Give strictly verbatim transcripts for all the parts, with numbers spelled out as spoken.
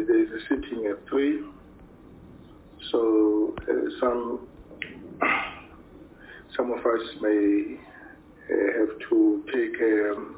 there is a sitting at three. So uh, some some of us may uh, have to take um,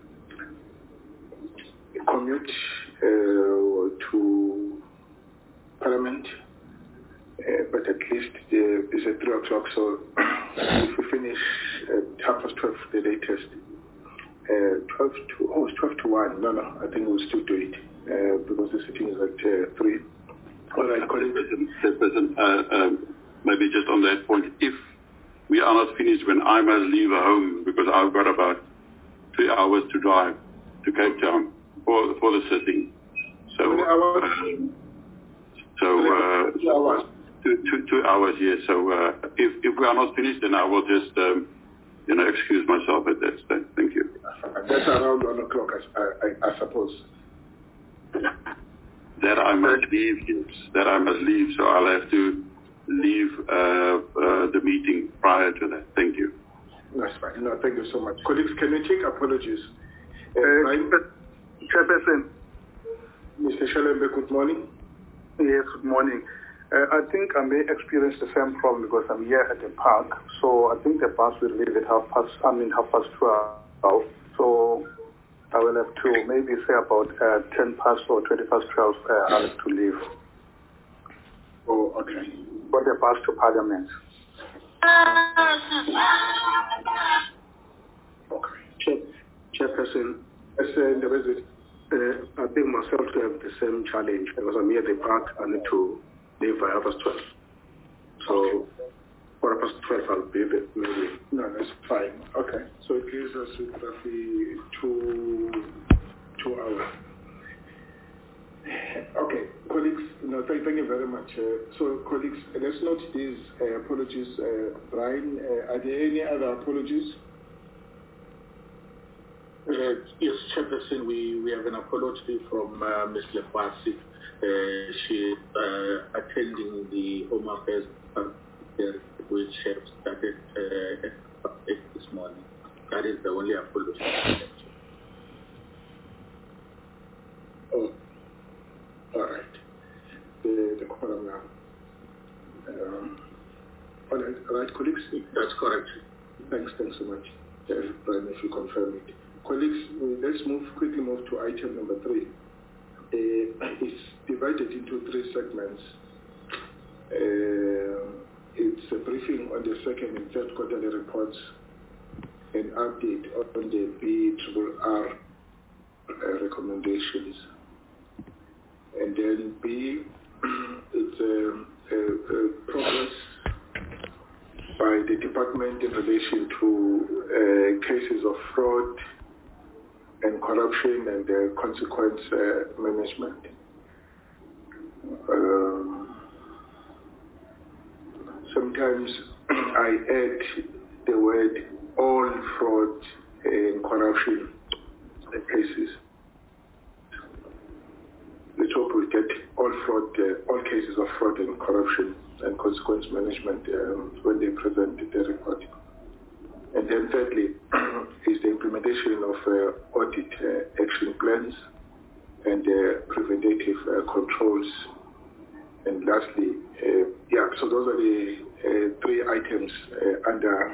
a commute uh, to Parliament, uh, but at least uh, it's at three o'clock. So if we finish at half past twelve, the latest. Uh, twelve to oh, it's twelve to one. No, no, I think we'll still do it uh, because the sitting is at uh, three. All right, President, uh, um, maybe just on that point, if we are not finished when I must leave home because I've got about three hours to drive to Cape Town for for the sitting. So, uh, so uh, two hours. Two, two, two hours, yes. So uh, if if we are not finished, then I will just um, you know excuse myself at that stage. Thank you. That's around one o'clock, I, I, I suppose. That I must leave, yes. That I must leave, so I'll have to leave uh, uh, the meeting prior to that. Thank you. That's fine. No, thank you so much. Colleagues, can we take apologies? Uh, uh, Chairperson. Mister Shalembe, good morning. Yes, good morning. Uh, I think I may experience the same problem because I'm here at the park. So I think the bus will leave at half past, I mean half past twelve. So I will have to maybe say about uh, ten past or twenty past twelve, uh, I'll have to leave. Oh, okay. For the bus to Parliament. Okay. Chair, Chairperson, as uh, the visit, uh, I think myself to have the same challenge because I'm here at the park. I need to leave by half past twelve. So, quarter past twelve, I'll be there. Maybe. No, that's fine. Okay. So it gives us with roughly two, two hours. Okay, colleagues, no, thank, thank you very much. Uh, so, colleagues, let's note these uh, apologies. Uh, Brian, uh, are there any other apologies? Uh, yes, Chairperson, we, we have an apology from uh, Miz Lekwasi. Uh, she uh, attending the Home Affairs uh, which have started uh, this morning. That is the only apology. Oh, all right. The, the quorum now. Um, all right, all right, colleagues? That's correct. Thanks, thanks so much. Yeah, Brian, if you confirm it. Colleagues, let's move quickly move to item number three. Uh, it's divided into three segments. Uh, it's a briefing on the second and third quarterly reports, an update on the B R R uh, recommendations, and then B, it's a, a, a progress by the department in relation to uh, cases of fraud and corruption and the consequence uh, management. Um, sometimes I add the word all fraud and corruption cases. Let's hope we get all fraud, uh, all cases of fraud and corruption and consequence management um, when they present the report. And then thirdly is the implementation of uh, audit uh, action plans and uh, preventative uh, controls. And lastly, uh, yeah, so those are the uh, three items uh, under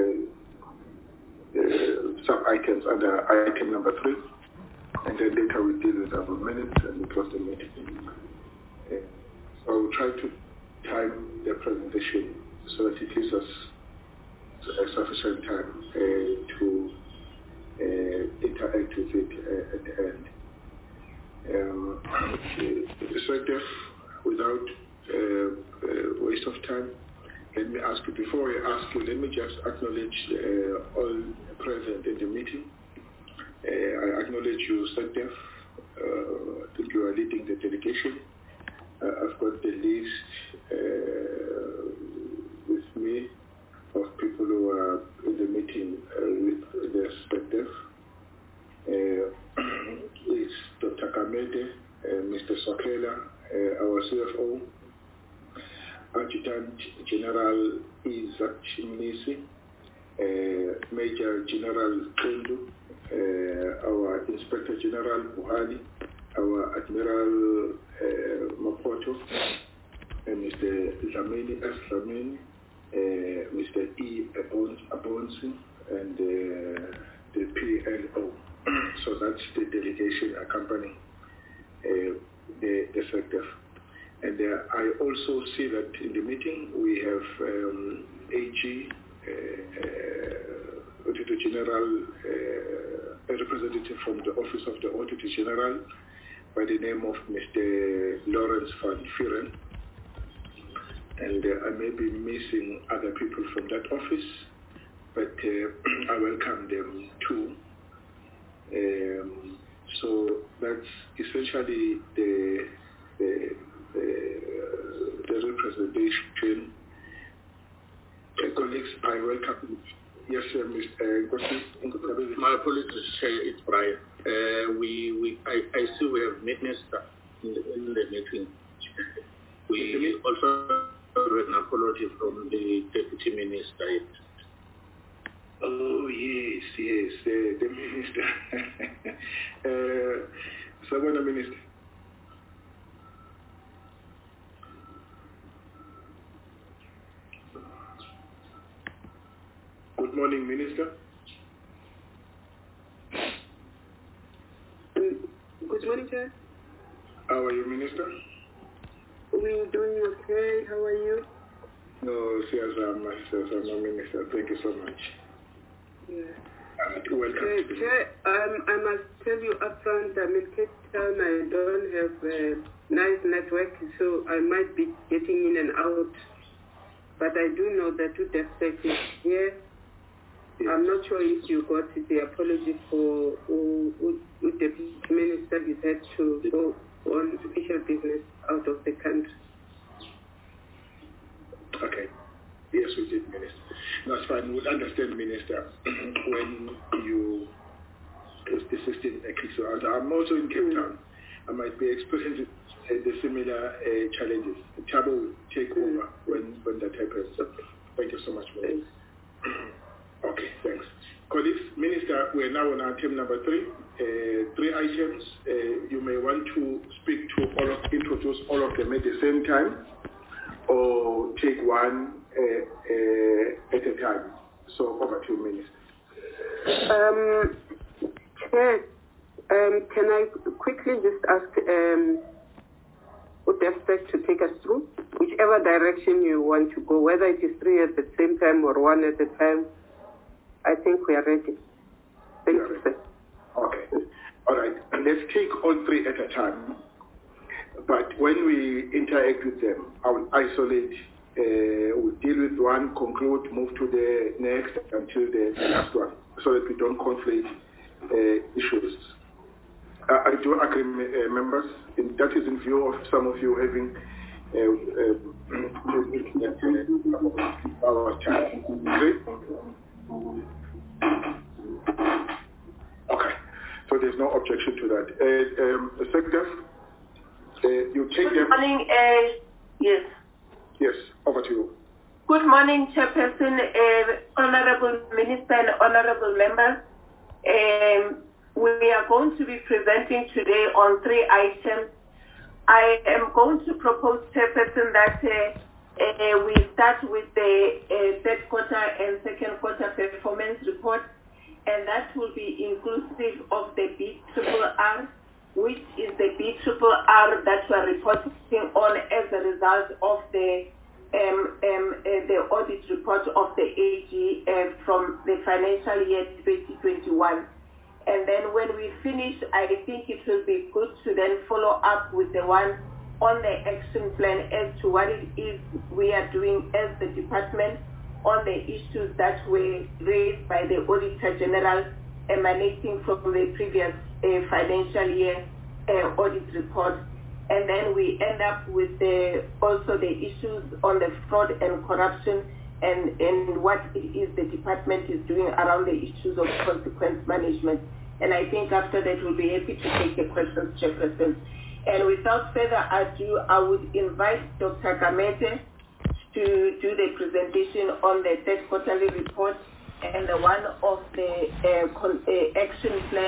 uh, uh, sub-items under item number three. And then later we deal with our minutes and we close the meeting. Uh, so I will try to time the presentation so that it gives us a sufficient time uh, to uh, interact with it uh, at the end. Um, so if, without uh, uh, waste of time, let me ask you, before I ask you, let me just acknowledge uh, all present in the meeting. Uh, I acknowledge you, Sadef. Uh, I think you are leading the delegation. Uh, I've got the list uh, with me of people who are in the meeting uh, with the Sadef. Uh, it's Doctor Kamede, uh, Mister Sokela, uh, our C F O, Adjutant General Isaac Chimnisi, uh, Major General Kundu, uh, our Inspector General Buhali, our Admiral uh, Mapoto, and Mister Dlamini S. Dlamini, uh, Mister E. Abonsi, and uh, the P L O. So that's the delegation accompanying uh, the, the sector. And uh, I also see that in the meeting we have um, A G, uh, uh, Auditor General, uh, a representative from the Office of the Auditor General by the name of Mister Lawrence van Vuren. And uh, I may be missing other people from that office, but uh, I welcome them too. Um, so that's essentially the, the, the, the representation. Uh, colleagues, I welcome. Yes, sir, Mister Uh, My apologies, Chair, it's Brian. Uh, we, we, I, I see we have minister in the, in the meeting. We also have an apology from the Deputy Minister. Oh, yes, yes, uh, the Minister. uh, Someone, Minister. Good morning, Minister. Good morning, sir. How are you, Minister? We're doing okay. How are you? No, yes, I'm a Minister. Thank you so much. Yeah. Uh, welcome. Uh, Chair, um, I must tell you up front, I'm in Cape Town. I don't have a nice network, so I might be getting in and out. But I do know that Udefsec is here. Yes. I'm not sure if you got the apology for who the Deputy Minister has had to go on official business out of the country. Okay. Yes, we did, Minister. That's fine. We'll understand, Minister, when you the system kicks out. I'm also in Cape Town. I might be experiencing uh, the similar uh, challenges. The trouble will take mm. over when, when that happens. So, thank you so much, Minister. Okay, thanks. Colleagues, Minister, we're now on item number three. Uh, three items. Uh, you may want to speak to all of, introduce all of them at the same time, or take one uh, uh, at a time. So over to you, Minister. Um, Chair, um, can I quickly just ask um, Udefsec to take us through whichever direction you want to go, whether it is three at the same time or one at a time? I think we are ready. Thank you, ready. Sir. Okay. All right. And let's take all three at a time. But when we interact with them, I will isolate, uh, we'll deal with one, conclude, move to the next until the last one, so that we don't conflict uh, issues. Uh, I do agree, uh, members, in, that is in view of some of you having uh, uh, our time. Agree? Okay. So there's no objection to that. Uh, um, Secretary? Uh, you take Good morning. Uh, yes. Yes, over to you. Good morning, Chairperson, uh, Honorable Minister and Honorable Members. Um, we are going to be presenting today on three items. I am going to propose, Chairperson, that uh, uh, we start with the uh, third quarter and second quarter performance report, and that will be inclusive of the B R R R, which is the B R R R that we are reporting on as a result of the um, um, uh, the audit report of the A G uh, from the financial year twenty twenty-one. And then when we finish, I think it will be good to then follow up with the one on the action plan as to what it is we are doing as the department on the issues that were raised by the Auditor General emanating from the previous uh, financial year uh, audit report. And then we end up with the, also the issues on the fraud and corruption and, and what it is the department is doing around the issues of consequence management. And I think after that we'll be happy to take the questions, Chairperson. And without further ado, I would invite Doctor Gamete to do the presentation on the third quarterly report and the one of the uh, con- uh, action plan,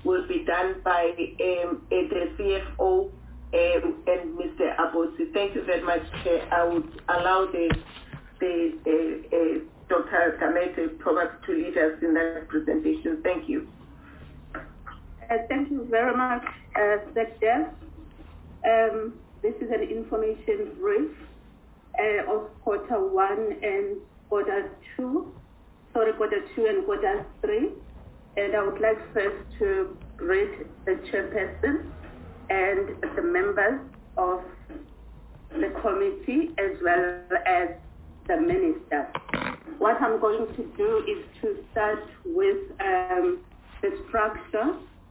will be done by um, the C F O um, and Mister Abosi. Thank you very much, Chair. I would allow the, the uh, uh, Doctor Gamete probably to lead us in that presentation. Thank you. Uh, thank you very much, uh, Secretary. Um, this is an information brief uh, of quarter one and quarter two, sorry, quarter two and quarter three. And I would like first to greet the chairperson and the members of the committee as well as the minister. What I'm going to do is to start with um, the structure.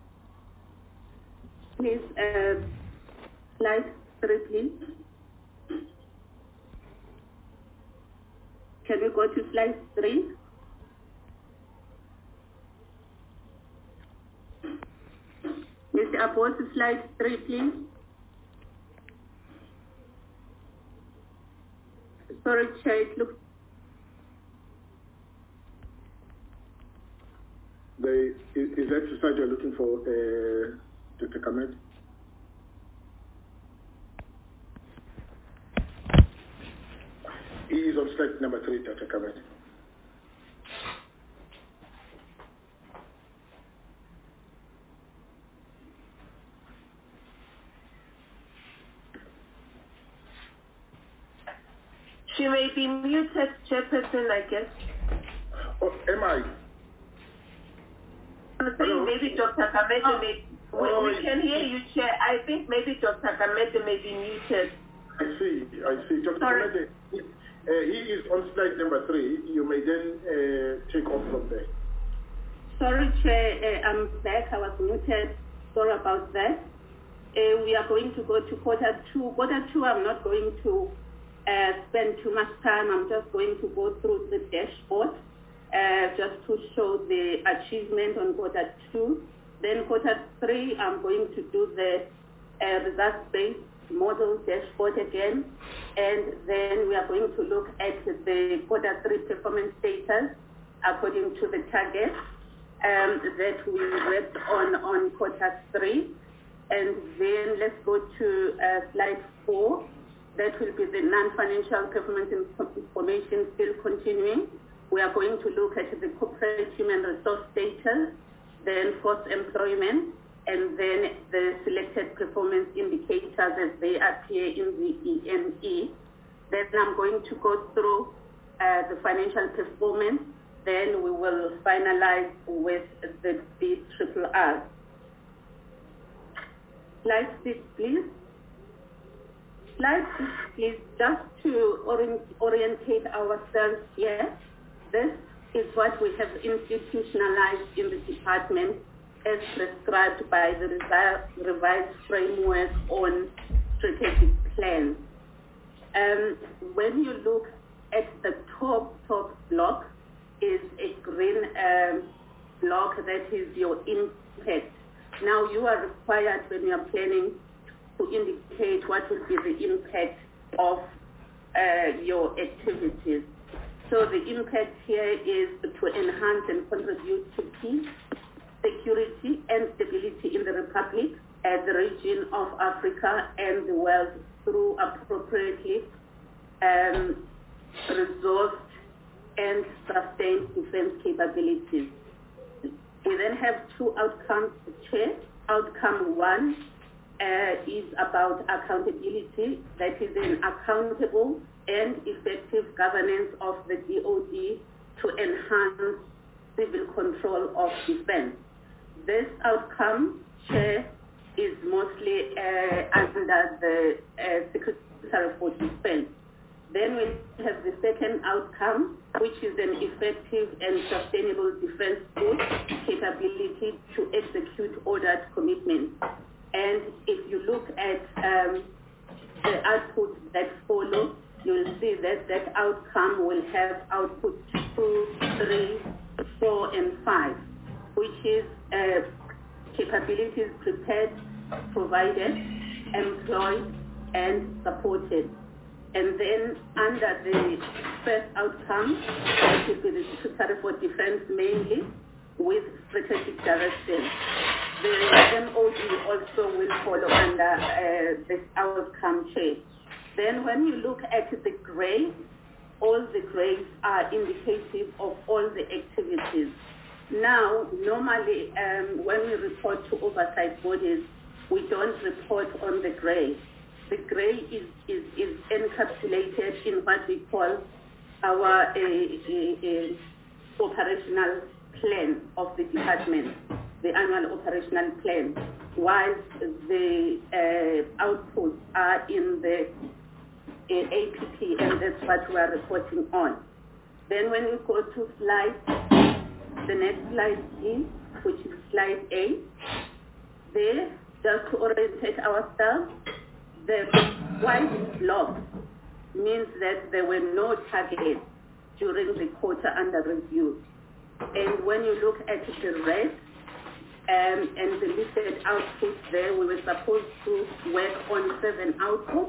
Please, uh, slide three, please. Can we go to slide three? Mister Abosi, slide three, please. Sorry, Chair, it looks... The, is, is that the slide you're looking for, uh, Doctor Kamet? He is on slide number three, Doctor Kamet. She may be muted, Chairperson, I guess. Oh, am I? I'm saying maybe Doctor Gamete oh. may, we, oh, we can hear you, Chair. I think maybe Doctor Gamete may be muted. I see, I see. Doctor Gamete, uh, he is on slide number three. You may then uh, take off from there. Sorry, Chair, uh, I'm back. I was muted. Sorry about that. Uh, we are going to go to quarter two. Quarter two, I'm not going to uh, spend too much time. I'm just going to go through the dashboard. Uh, just to show the achievement on quarter two. Then quarter three, I'm going to do the uh, results-based model dashboard again. And then we are going to look at the quarter three performance status according to the targets um, that we worked on on quarter three. And then let's go to uh, slide four. That will be the non-financial performance information still continuing. We are going to look at the corporate human resource status, then forced employment, and then the selected performance indicators as they appear in the E N E. Then I'm going to go through uh, the financial performance. Then we will finalize with the B R R R. Slide six, please. Slide six, please, just to orient, orientate ourselves here. This is what we have institutionalized in the department as prescribed by the revised framework on strategic plans. Um, when you look at the top, top block is a green um, block that is your impact. Now you are required when you are planning to indicate what will be the impact of uh, your activities. So the impact here is to enhance and contribute to peace, security and stability in the Republic, uh, the region of Africa and the world through appropriately um, resourced and sustained defense capabilities. We then have two outcomes, Chair. Outcome one uh, is about accountability, that is an accountable and effective governance of the D O D to enhance civil control of defense. This outcome, Chair, is mostly uh, under the uh, Secretary for Defense. Then we have the second outcome, which is an effective and sustainable defense force capability to execute ordered commitments. And if you look at um, the outputs that follow, you'll see that that outcome will have output two, three, four, and five, which is uh, capabilities prepared, provided, employed, and supported. And then under the first outcome, that will be the Secretary for Defense mainly, with strategic direction. the M O D also will follow under uh, this outcome chair. Then when you look at the grades, all the grades are indicative of all the activities. Now, normally um, when we report to oversight bodies, we don't report on the grade. The grade is, is, is encapsulated in what we call our uh, uh, uh, operational plan of the department, the annual operational plan, whilst the uh, outputs are in the uh, A P P, and that's what we are reporting on. Then when we go to slide, the next slide is, which is slide eight, there, just to orientate ourselves, the white block means that there were no targets during the quarter under review. And when you look at the red um, and the listed outputs there, we were supposed to work on seven outputs,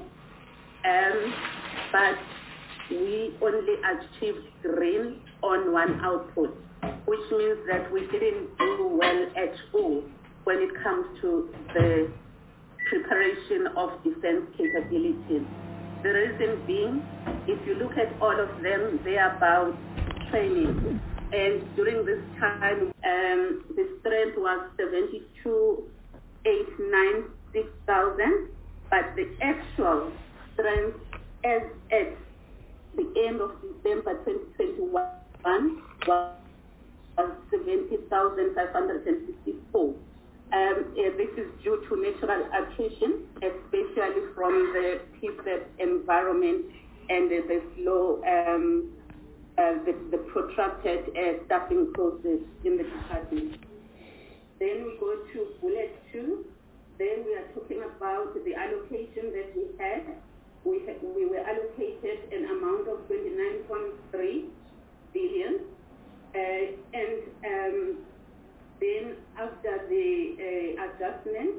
um, but we only achieved green on one output, which means that we didn't do well at all when it comes to the preparation of defense capabilities. The reason being, if you look at all of them, they are about training. And during this time, um, the strength was seventy-two eight nine six thousand, but the actual strength as at the end of December twenty twenty-one was seventy thousand five hundred sixty-four. Um, uh, this is due to natural attrition, especially from the P S E P environment and uh, the slow, um, uh, the, the protracted uh, staffing process in the department. Then we go to bullet two. Then we are talking about the allocation that we had. We, had, we were allocated an amount of twenty-nine point three billion, uh, and um, then after the uh, adjustment,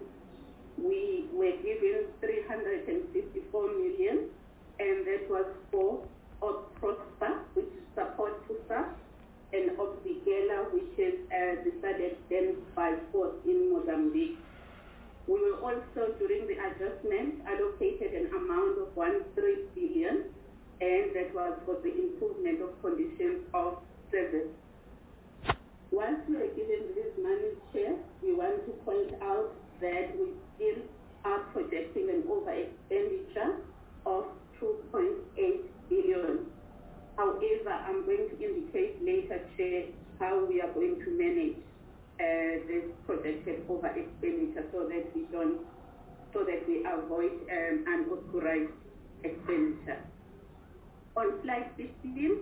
we were given three hundred fifty-four million, and that was for OPROSPA, which is support to S A F, and OPDIGELA, which is uh, the SADC Dance by Force in Mozambique. We were also, during the adjustment, allocated an amount of one point three billion, and that was for the improvement of conditions of service. Once we are given this money share, we want to point out that we still are projecting an over expenditure of two point eight billion. However, I'm going to indicate later, Chair, how we are going to manage uh, this projected over expenditure so that we don't, so that we avoid um, unauthorized expenditure. On slide fifteen.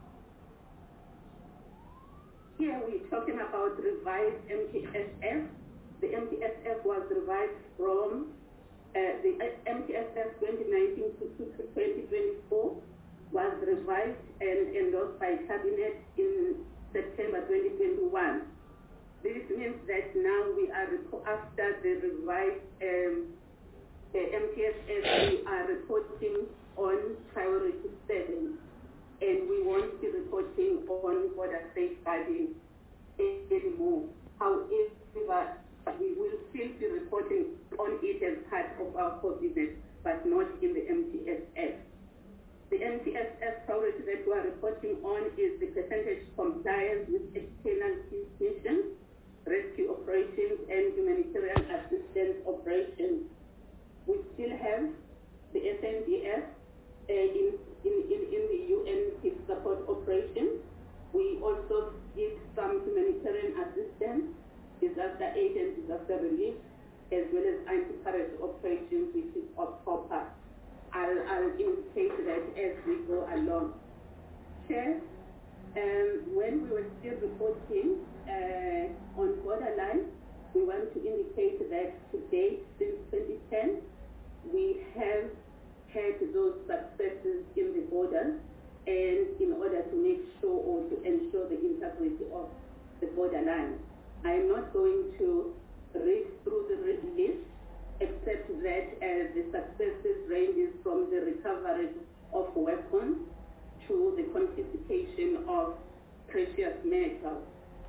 Here we're talking about revised M T S F. The M T S F was revised from uh, the M T S F twenty nineteen to twenty twenty-four was revised and endorsed by Cabinet in September twenty twenty-one. This means that now we are, after the revised um, the M T S F, we are reporting on priority seven. And we won't be reporting on border safeguarding anymore. However, we will still be reporting on it as part of our core business, but not in the M T S F. The M T S F priority that we are reporting on is the percentage compliance with external peace missions, rescue operations, and humanitarian assistance operations. We still have the S N D F uh, in In, in, in the U N peace support operations. We also give some humanitarian assistance, disaster aid and disaster relief, as well as anti-terrorist operations, which is of COPA. I'll, I'll indicate that as we go along. Chair, um, when we were still reporting uh, on borderline, we want to indicate that to date, since twenty ten, we have had those successes in the borders, and in order to make sure or to ensure the integrity of the borderline. I am not going to read through the list, except that uh, the successes ranges from the recovery of weapons to the confiscation of precious metals.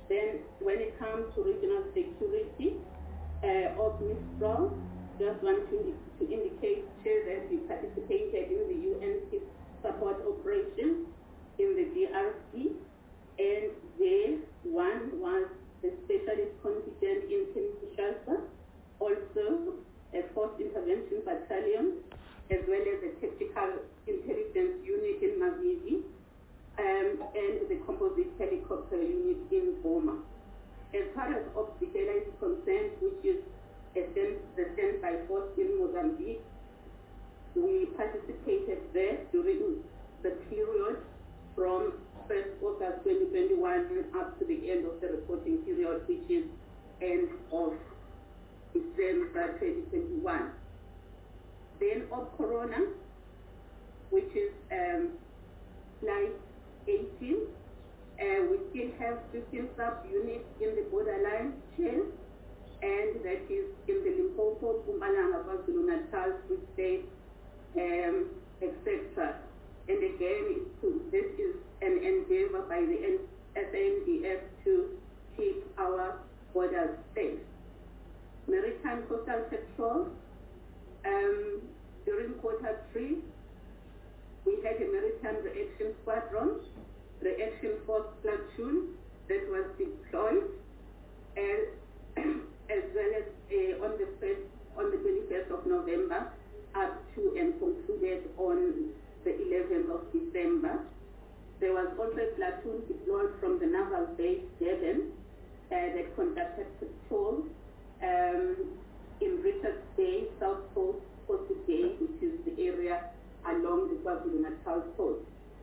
Then when it comes to regional security uh, of Mistral, just want to, to indicate, Chair, that we participated in the U N peace support operation in the D R C, and there one was the specialist contingent in Kinshasa, also a force intervention battalion, as well as a tactical intelligence unit in Mavivi, um, and the composite helicopter unit in Goma. As far as Obsidela is concerned, which is a stand, the standby force in Mozambique, we participated there during the period from first August twenty twenty-one up to the end of the reporting period, which is end of December twenty twenty-one. Then of Corona, which is um, slide eighteen, uh, we still have fifteen sub-units in the borderline chain, and that is in the Limpopo, Mpumalanga, KwaZulu-Natal, Free State, um, et cetera. And again, to, this is an endeavor by the S N D F to keep our borders safe. Maritime Coastal Patrol, um, during quarter three, we had a Maritime Reaction Squadron, Reaction Force Platoon that was deployed, and as well as uh, on the first, on the twenty-first of November, up to and concluded on the eleventh of December. There was also a platoon deployed from the Naval Base Devon uh, that conducted patrol um, in Richards Bay, South Coast, Kosi Bay, which is the area along the KwaZulu-Natal coast.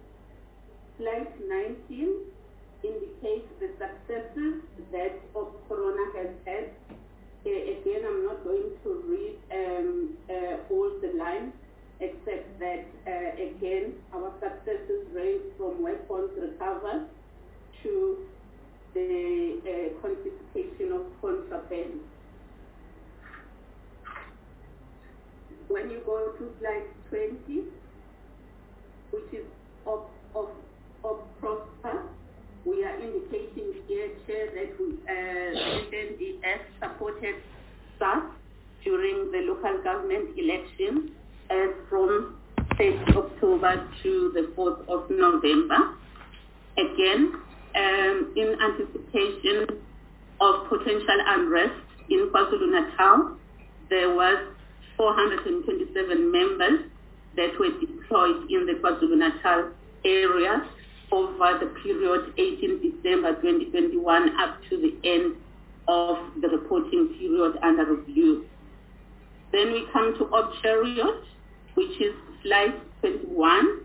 Slide nineteen indicates the successes that Corona has had. Uh, again, I'm not going to read um, uh, all the lines, except that, uh, again, our successes range from weapons recovered to the uh, confiscation of contraband. When you go to slide twenty, which is of, of, of Prosper, we are indicating here, Chair, that we, uh, S N D F supported S A F during the local government elections as from third October to the fourth of November. Again, um, in anticipation of potential unrest in KwaZulu-Natal, there was four hundred twenty-seven members that were deployed in the KwaZulu-Natal area over the period eighteenth December twenty twenty-one up to the end of the reporting period under review. Then we come to Ob Chariot, which is slide twenty-one.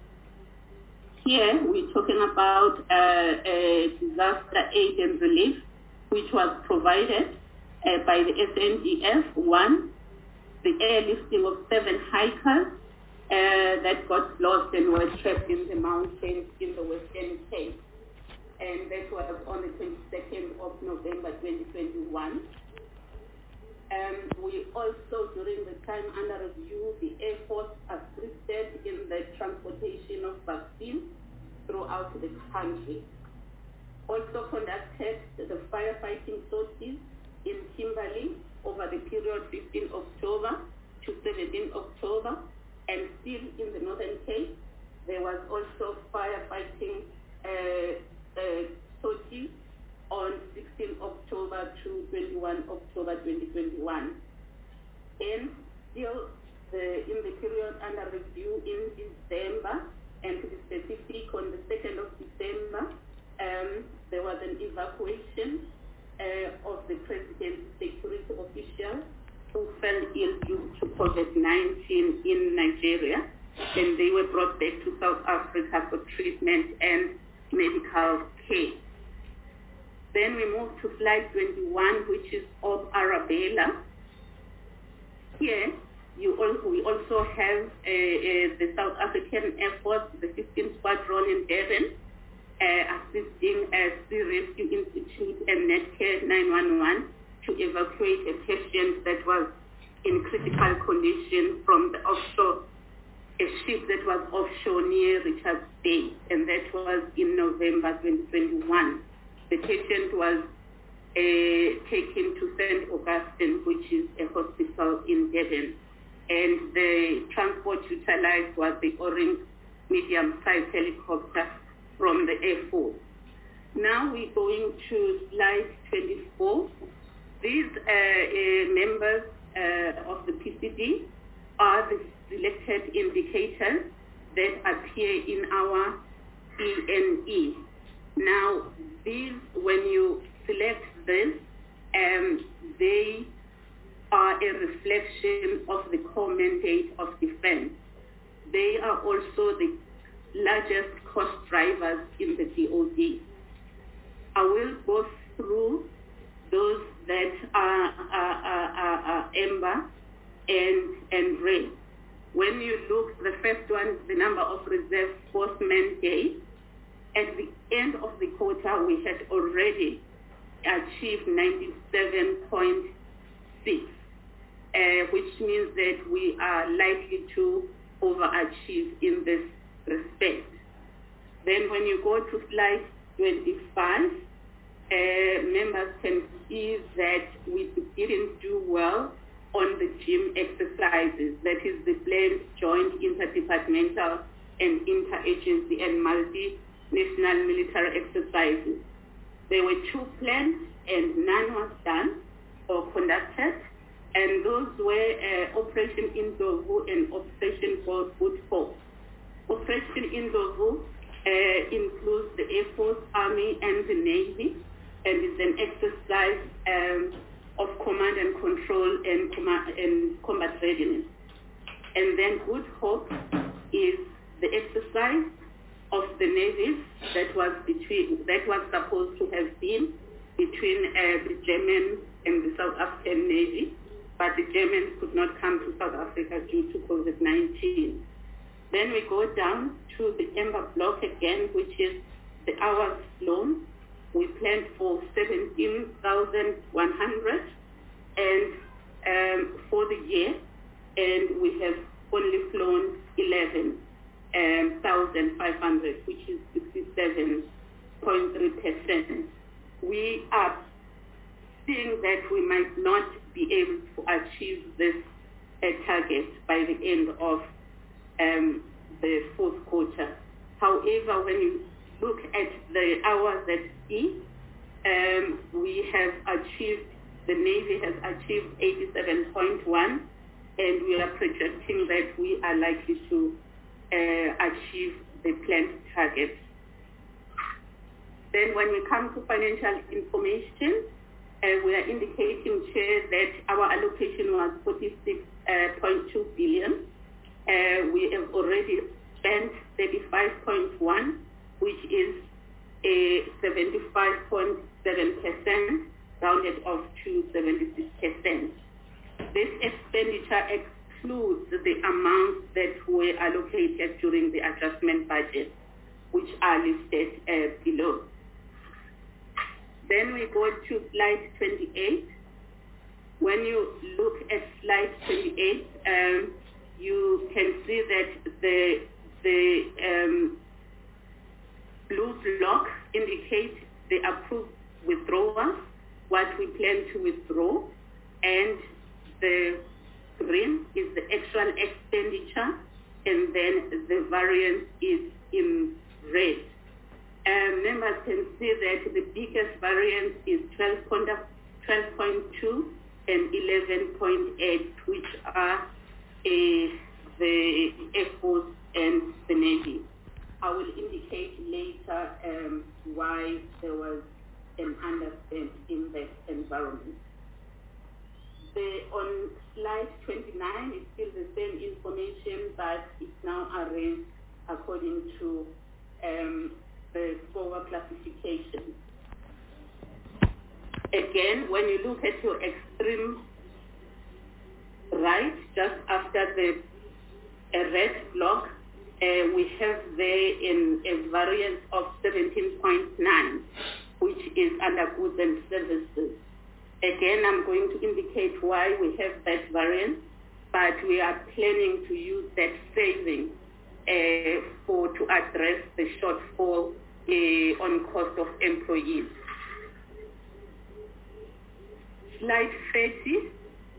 Here we're talking about uh, uh, disaster aid and relief, which was provided uh, by the S N D F. One, the airlifting of seven hikers uh, that got lost and were trapped in the mountains in the Western Cape. And that was on the twenty-second of November twenty twenty-one. Um, we also, during the time under review, the Air Force assisted in the transportation of vaccines throughout the country. Also conducted the firefighting sorties in Kimberley over the period fifteenth October to seventeenth October, and still in the Northern Cape, there was also firefighting uh, uh, sorties on sixteenth October to twenty-first October twenty twenty-one. And still the, in the period under review in December, and to be specific, on the second of December, um, there was an evacuation uh, of the President's security official who fell ill due to COVID nineteen in Nigeria, and they were brought back to South Africa for treatment and medical care. Then we move to slide twenty-one, which is of Arabella. Here, you also, we also have uh, uh, the South African Air Force, the fifteenth Squadron in Devon, uh, assisting uh, Sea Rescue Institute and Netcare nine one one to evacuate a patient that was in critical condition from the offshore, a ship that was offshore near Richards Bay, and that was in November twenty twenty-one. the patient was uh, taken to Saint Augustine, which is a hospital in Durban. And the transport utilized was the Orange medium-sized helicopter from the Air Force. Now we're going to slide twenty-four. These uh, uh, members uh, of the P C D are the selected indicators that appear in our E N E. Now, these, when you select this, um, they are a reflection of the core mandate of defense. They are also the largest cost drivers in the D O D. I will go through those that are, are, are, are amber and, and red. When you look, the first one, the number of reserve forcemen days, at the end of the quarter, we had already achieved ninety-seven point six, uh, which means that we are likely to overachieve in this respect. Then when you go to slide twenty-five, uh, members can see that we didn't do well on the gym exercises, that is the planned joint interdepartmental and interagency and multinational military exercises. There were two planned and none was done or conducted, and those were uh, Operation Indlovu and Operation Good Hope. Operation Indlovu uh, includes the Air Force, Army, and the Navy, and is an exercise um, of command and control and, command, and combat readiness. And then Good Hope is the exercise of the Navy that was between that was supposed to have been between uh, the German and the South African Navy, but the Germans could not come to South Africa due to COVID nineteen. Then we go down to the Amber Block again, which is the hours flown. We planned for seventeen thousand one hundred and um, for the year, and we have only flown eleven thousand five hundred, which is sixty-seven point three percent. We are seeing that we might not be able to achieve this uh, target by the end of um, the fourth quarter. However, when you look at the hours at sea, um, we have achieved, the Navy has achieved eighty-seven point one, and we are projecting that we are likely to uh, achieve the planned target. Then when we come to financial information, uh, we are indicating, Chair, that our allocation was forty-six point two billion. Uh, we have already spent thirty-five point one, which is a seventy-five point seven percent, rounded off to seventy-six percent. This expenditure excludes the amounts that were allocated during the adjustment budget, which are listed uh, below. Then we go to slide twenty-eight. When you look at slide twenty-eight, um, you can see that the the um, blue block indicates the approved withdrawals, what we plan to withdraw, and the green is the actual expenditure, and then the variance is in red. Um, members can see that the biggest variance is twelve point two and eleven point eight, which are uh, the Air Force and the Navy. I will indicate later um, why there was an underspend in that environment. The, on slide twenty-nine, it's still the same information, but it's now arranged according to um, the SCOA classification. Again, when you look at your extreme right, just after the a red block, uh, we have there in a variance of seventeen point nine, which is under goods and services. Again, I'm going to indicate why we have that variance, but we are planning to use that saving uh, for to address the shortfall uh, on cost of employees. slide thirty.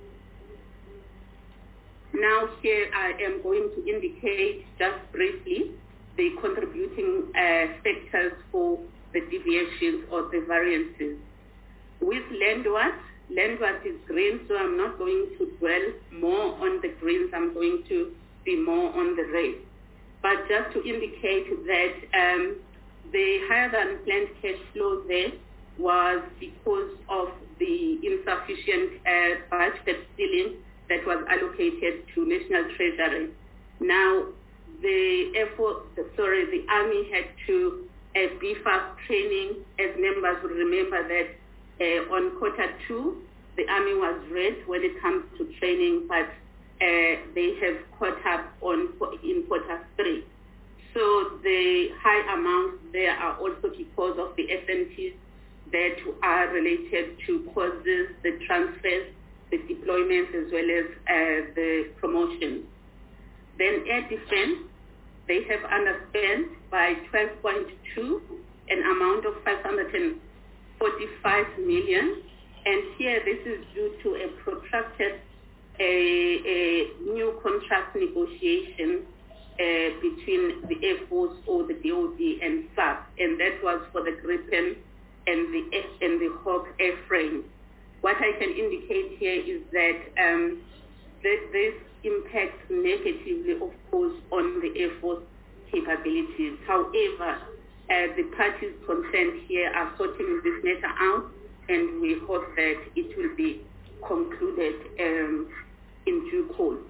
Now here I am going to indicate just briefly the contributing uh, factors for the deviations or the variances. With landward, landward is green, so I'm not going to dwell more on the greens, I'm going to be more on the red. But just to indicate that um, the higher than planned cash flow there was because of the insufficient uh, budget ceiling that was allocated to National Treasury. Now, the effort, sorry, the Army had to uh, beef up training, as members will remember that uh, on quarter two, the Army was red when it comes to training, but uh, they have caught up on in quarter three. So the high amounts there are also because of the S N Ts that are related to courses, the transfers, the deployments, as well as uh, the promotions. Then air defense, they have underspent by twelve point two, an amount of five hundred forty-five million. And here this is due to a protracted a, a new contract negotiation uh, between the Air Force or the D O D and S A P, and that was for the Gripen and the and the Hawk airframe. What I can indicate here is that um, that this impacts negatively, of course, on the Air Force capabilities. However, uh, the parties concerned here are sorting this matter out, and we hope that it will be concluded um, in due course.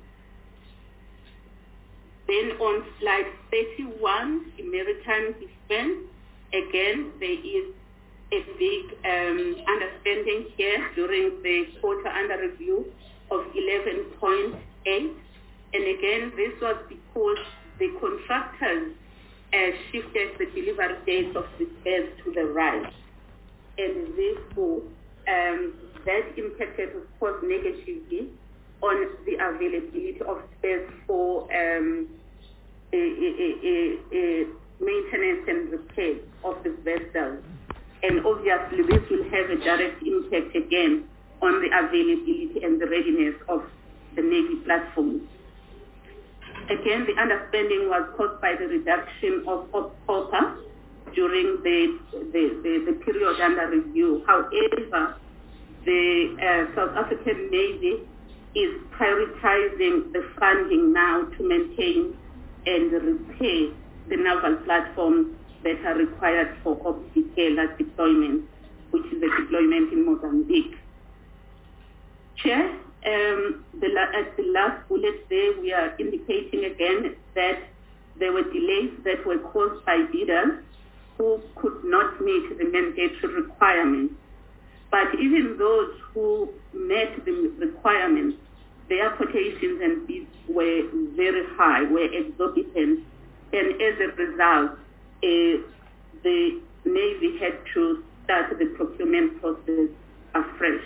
Then on slide thirty-one, in maritime defense, again, there is a big um, underspending here during the quarter under review of eleven point eight. And again, this was because the contractors uh, shifted the delivery dates of the spares to the right. And therefore, um, that impacted, of course, negatively on the availability of spares for um, a, a, a, a maintenance and repair of the vessels. And obviously, this will have a direct impact again on the availability and the readiness of the Navy platforms. Again, the underspending was caused by the reduction of copper during the, the, the, the period under review. However, the uh, South African Navy is prioritizing the funding now to maintain and repair the naval platforms that are required for Opticala deployment, which is a deployment in Mozambique. Chair, um, the, at the last bullet there, we are indicating again that there were delays that were caused by bidders who could not meet the mandatory requirements. But even those who met the requirements, their quotations and bids were very high, were exorbitant, and as a result, uh, the Navy had to start the procurement process afresh.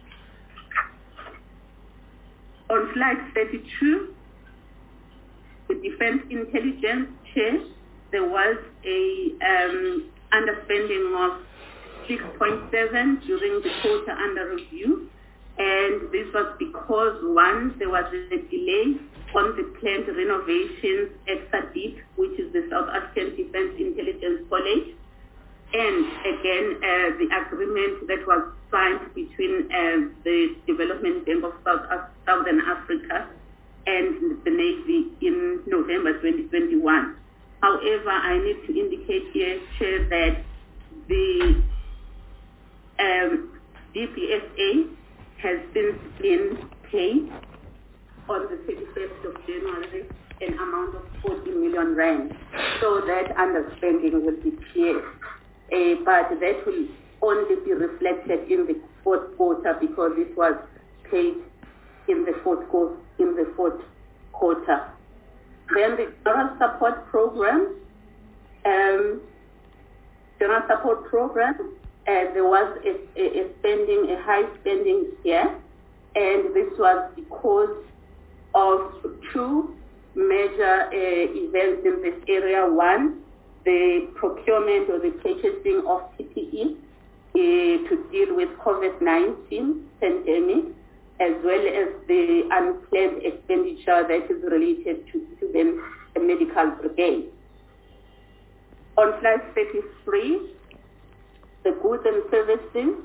On slide thirty-two, the Defense Intelligence Chair, there was a um, underspending of six point seven during the quarter under review, and this was because, one, there was a delay on the planned renovations at SADIP, which is the South African Defense Intelligence College, and again, uh, the agreement that was signed between uh, the Development Bank of South Af- Southern Africa and the Navy in November twenty twenty-one. However, I need to indicate here, Chair, that the um, D P S A has since been paid on the thirty-first of January an amount of forty million rand. So that underspending will be clear. Uh, but that will only be reflected in the fourth quarter because it was paid in the fourth quarter. In the fourth quarter. Then the general support program, um, general support program, uh, there was a, a, a spending, a high spending here, and this was because of two major uh, events in this area. One, the procurement or the purchasing of P P E to deal with COVID nineteen pandemic, as well as the unplanned expenditure that is related to student medical brigade. On slide thirty-three, the goods and services,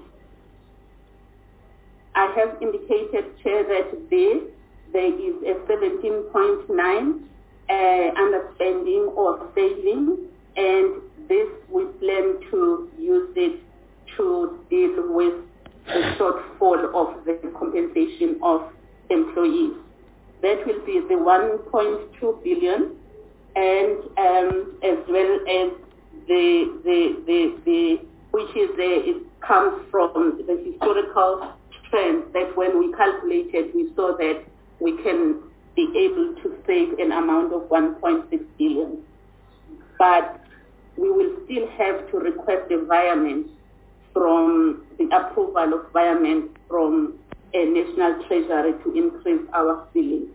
I have indicated, Chair, that there, there is a seventeen point nine uh, underspending or saving, and this we plan to use it to deal with the shortfall of the compensation of employees. That will be the one point two billion, and um, as well as the the the, the which is the, it comes from the historical trend that when we calculated, we saw that we can be able to save an amount of one point six billion. But we will still have to request environment from the approval of environment from a national treasury to increase our ceiling.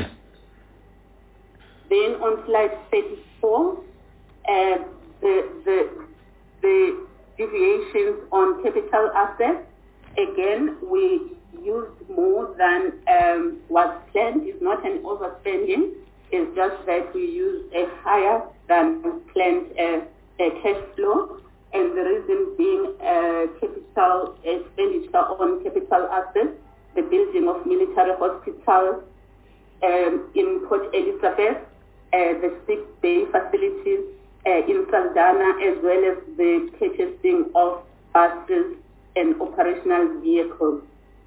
Then on slide thirty-four, uh, the, the, the deviations on capital assets, again, we used more than um, was planned. It's not an overspending. It's just that we used a higher than planned uh, uh, cash flow. And the reason being uh, capital expenditure on capital assets, the building of military hospitals um, in Port Elizabeth, uh, the sick bay facilities uh, in Saldanha, as well as the purchasing of buses and operational vehicles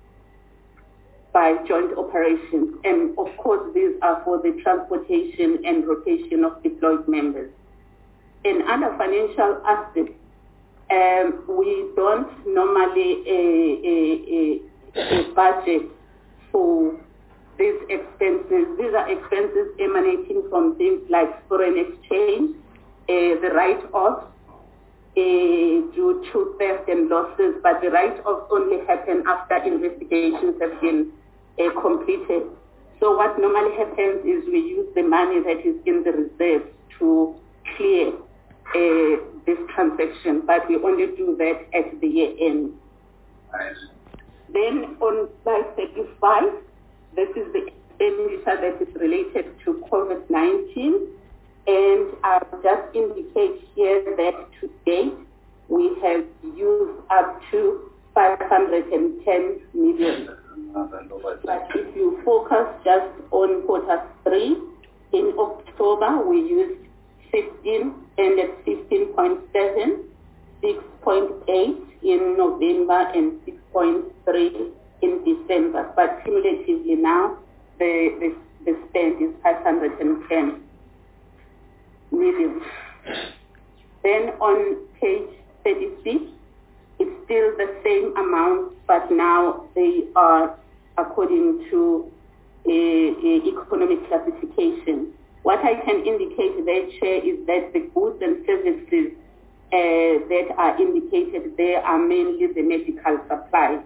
by joint operations. And of course, these are for the transportation and rotation of deployed members. In other financial aspects, um, we don't normally uh, uh, uh, budget for these expenses. These are expenses emanating from things like foreign exchange, uh, the write-offs, Uh, due to theft and losses, but the write-offs only happen after investigations have been uh, completed. So what normally happens is we use the money that is in the reserve to clear uh, this transaction, but we only do that at the year end. Nice. Then on slide thirty-five, this is the expenditure that is related to COVID nineteen. And I'll just indicate here that to date, we have used up to five hundred ten million. But if you focus just on quarter three, in October, we used fifteen and at fifteen point seven, six point eight in November, and six point three in December. But cumulatively now, the, the, the spend is five hundred ten. Million. Then on page thirty-six, it's still the same amount, but now they are according to a, a economic classification. What I can indicate there, Chair, is that the goods and services uh, that are indicated there are mainly the medical supplies.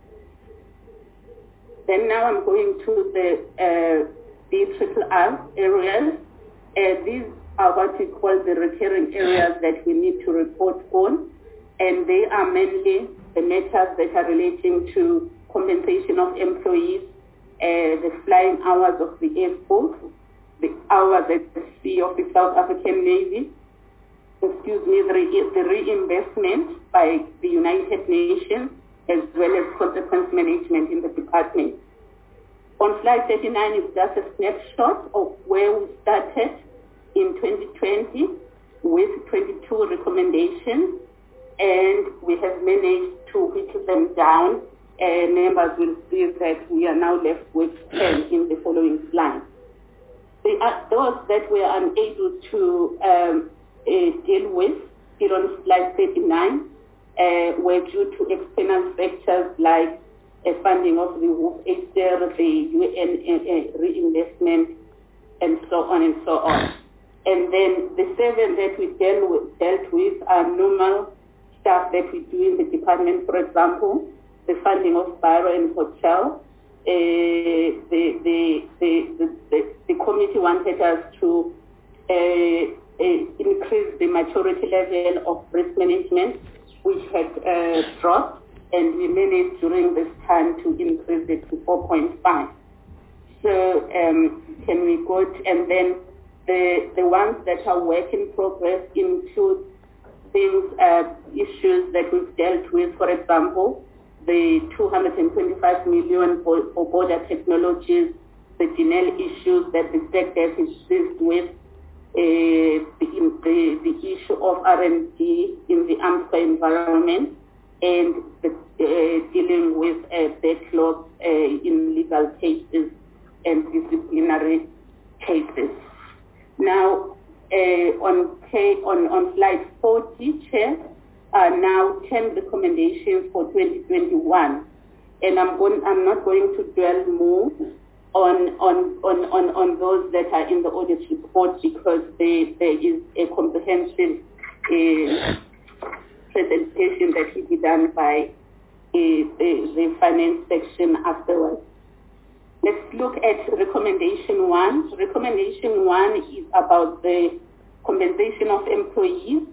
Then now I'm going to the uh, B R R R areas. Uh, these are what we call the recurring areas that we need to report on, and they are mainly the matters that are relating to compensation of employees, uh, the flying hours of the Air Force, the hours at the sea of the South African Navy, excuse me, the, re- the reinvestment by the United Nations, as well as consequence management in the department. On slide thirty-nine is just a snapshot of where we started in twenty twenty with twenty-two recommendations, and we have managed to whittle them down. Uh, members will see that we are now left with ten in the following slide. The, uh, those that we are unable to um, uh, deal with, still on slide thirty-nine, uh, were due to external factors like uh, funding of the W H O R, the U N uh, reinvestment, and so on and so on. And then the seven that we dealt with, dealt with are normal stuff that we do in the department. For example, the funding of Biro and Hotel. Uh, the, the, the, the, the, the committee wanted us to uh, uh, increase the maturity level of risk management which had uh, dropped, and we managed during this time to increase it to four point five. So um, can we go to, and then the the ones that are work in progress include things, uh, issues that we've dealt with, for example, the two hundred twenty-five million for, for border technologies, the G N E L issues that the sector is faced with, uh, the, the, the issue of R and D in the AMSA environment, and the, uh, dealing with uh, backlogs uh, in legal cases and disciplinary cases. Now, uh, on, on, on slide forty, Chair, are now ten recommendations for twenty twenty-one. And I'm, going, I'm not going to dwell more on, on, on, on, on those that are in the audit report because they, there is a comprehensive uh, presentation that will be done by uh, the, the finance section afterwards. Let's look at recommendation one. Recommendation one is about the compensation of employees.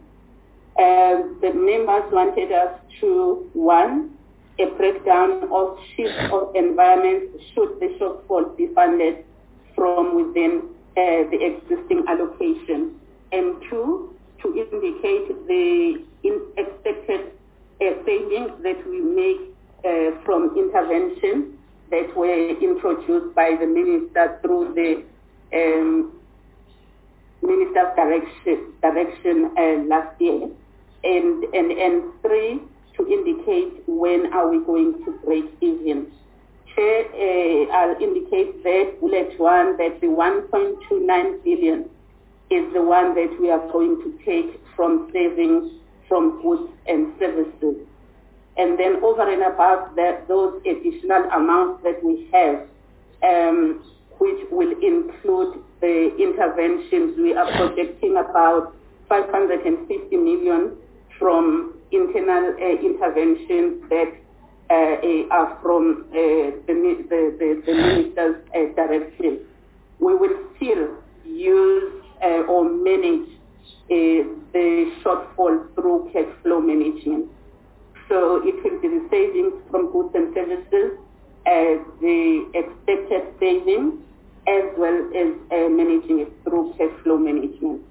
Uh, the members wanted us to, one, a breakdown of shift of environments should the shortfall be funded from within uh, the existing allocation. And two, to indicate the in expected uh, savings that we make uh, from interventions that were introduced by the minister through the um, minister's direction, direction uh, last year. And, and, and three, to indicate when are we going to break even. Chair, uh, I'll indicate that bullet one, that the one point two nine billion is the one that we are going to take from savings from goods and services. And then over and above that, those additional amounts that we have, um, which will include the interventions, we are projecting about five hundred fifty million from internal uh, interventions that uh, are from uh, the, the, the, the minister's uh, directive. We will still use uh, or manage uh, the shortfall through cash flow management. So it will be the savings from goods and services, uh, the expected savings, as well as uh, managing it through cash flow management.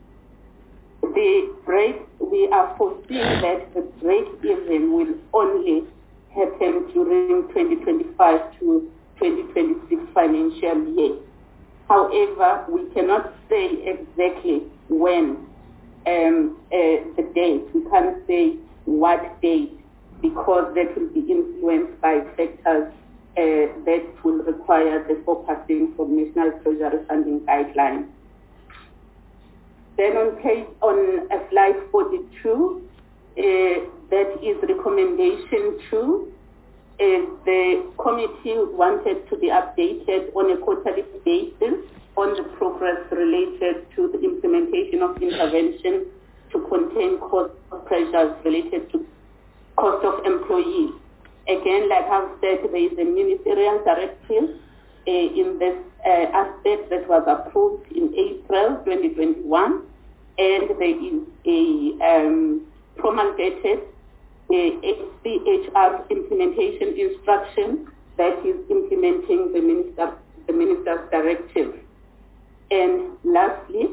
The break, we are foreseeing that the break even will only happen during twenty twenty-five to twenty twenty-six financial year. However, we cannot say exactly when um, uh, the date. We can't say what date, because that will be influenced by factors uh, that will require the forecasting from National Treasury Funding Guidelines. Then on page, on uh, slide forty-two, uh, that is recommendation two. Uh, the committee wanted to be updated on a quarterly basis on the progress related to the implementation of intervention to contain cost pressures related to cost of employees. Again, like I've said, there is a ministerial directive uh, in this uh, aspect that was approved in April twenty twenty-one, and there is a um, promulgated a H C H R implementation instruction that is implementing the minister the minister's directive. And lastly,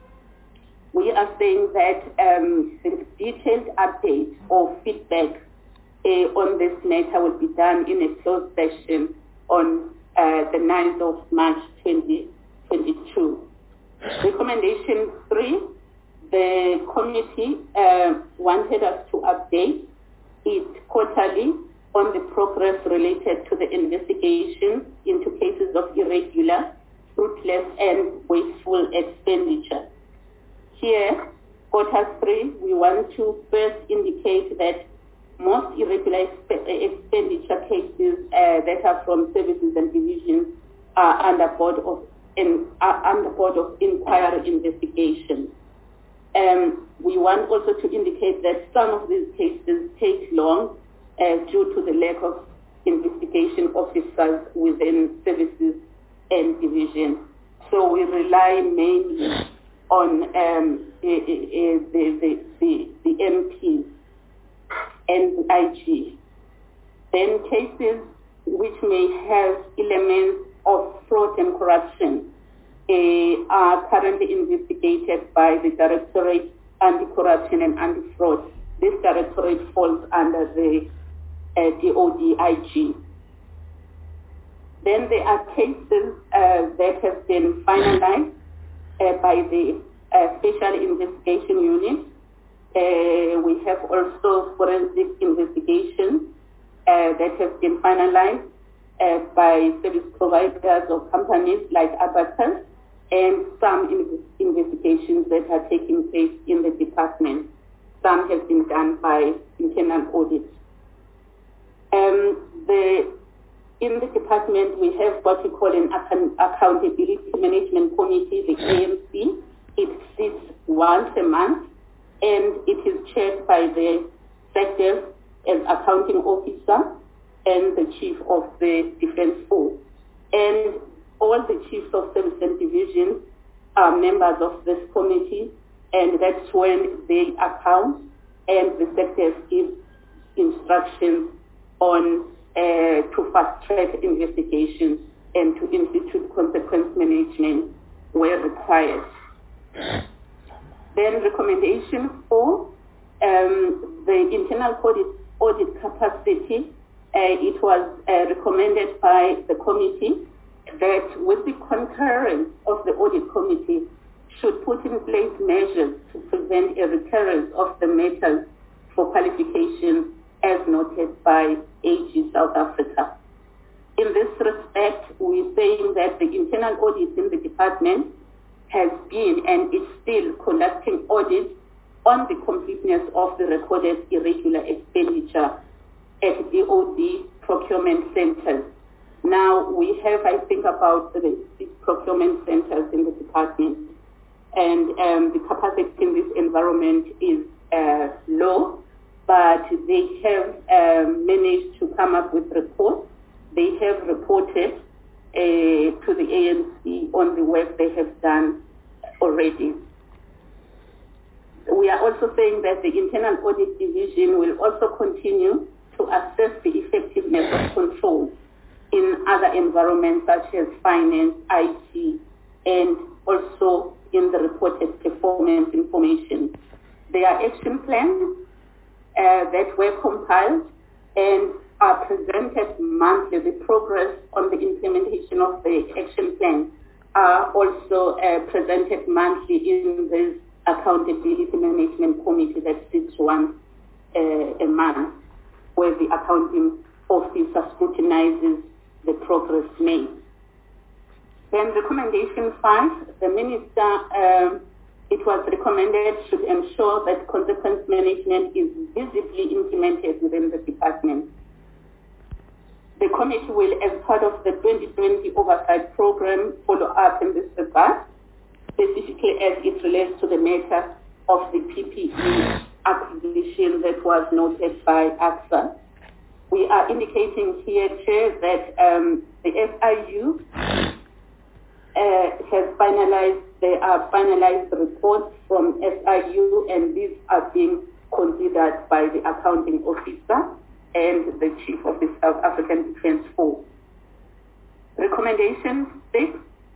we are saying that um, the detailed update or feedback uh, on this matter will be done in a closed session on uh, the ninth of March twenty twenty-two. Recommendation three, the committee uh, wanted us to update it quarterly on the progress related to the investigation into cases of irregular, fruitless, and wasteful expenditure. Here, quarter three, we want to first indicate that most irregular exp expenditure cases uh, that are from services and divisions are under board of in, are under board of inquiry investigation. Um, we want also to indicate that some of these cases take long uh, due to the lack of investigation officers within services and divisions. So we rely mainly on um, the, the, the, the, the M Ps. and I G. Then cases which may have elements of fraud and corruption uh, are currently investigated by the Directorate Anti-Corruption and Anti-Fraud. This directorate falls under the uh, D O D I G. Then there are cases uh, that have been finalized uh, by the uh, Special Investigation Unit. Uh, we have also forensic investigations uh, that have been finalized uh, by service providers or companies like Abacus, and some in investigations that are taking place in the department. Some have been done by internal audit. Um, the, in the department, we have what we call an Accountability Management Committee, the A M C. It sits once a month, and it is chaired by the sector as accounting officer and the chief of the defense force. And all the chiefs of service and divisions are members of this committee, and that's when they account and the sectors give instructions on uh, to fast-track investigations and to institute consequence management where required. Then recommendation four, um, the internal audit, audit capacity, uh, it was uh, recommended by the committee that with the concurrence of the audit committee should put in place measures to prevent a recurrence of the matters for qualification as noted by A G South Africa. In this respect, we're saying that the internal audit in the department has been and is still conducting audits on the completeness of the recorded irregular expenditure at D O D procurement centers. Now, we have, I think, about the six procurement centers in the department, and um, the capacity in this environment is uh, low, but they have um, managed to come up with reports. They have reported uh, to the A N C on the work they have done already. We are also saying that the Internal Audit Division will also continue to assess the effectiveness of control in other environments such as finance, I T, and also in the reported performance information. There are action plans uh, that were compiled and are presented monthly. The progress on the implementation of the action plan are also uh, presented monthly in this Accountability Management Committee that sits once uh, a month, where the accounting officer scrutinizes the progress made. Then recommendation five, the minister, um, it was recommended should ensure that consequence management is visibly implemented within the department. The committee will, as part of the twenty twenty oversight program, follow up in this regard, specifically as it relates to the matter of the P P E acquisition that was noted by A C S A. We are indicating here, Chair, that um, the S I U uh, has finalized, there are finalized reports from S I U, and these are being considered by the accounting officer and the chief of the South African Defence Force. Recommendation six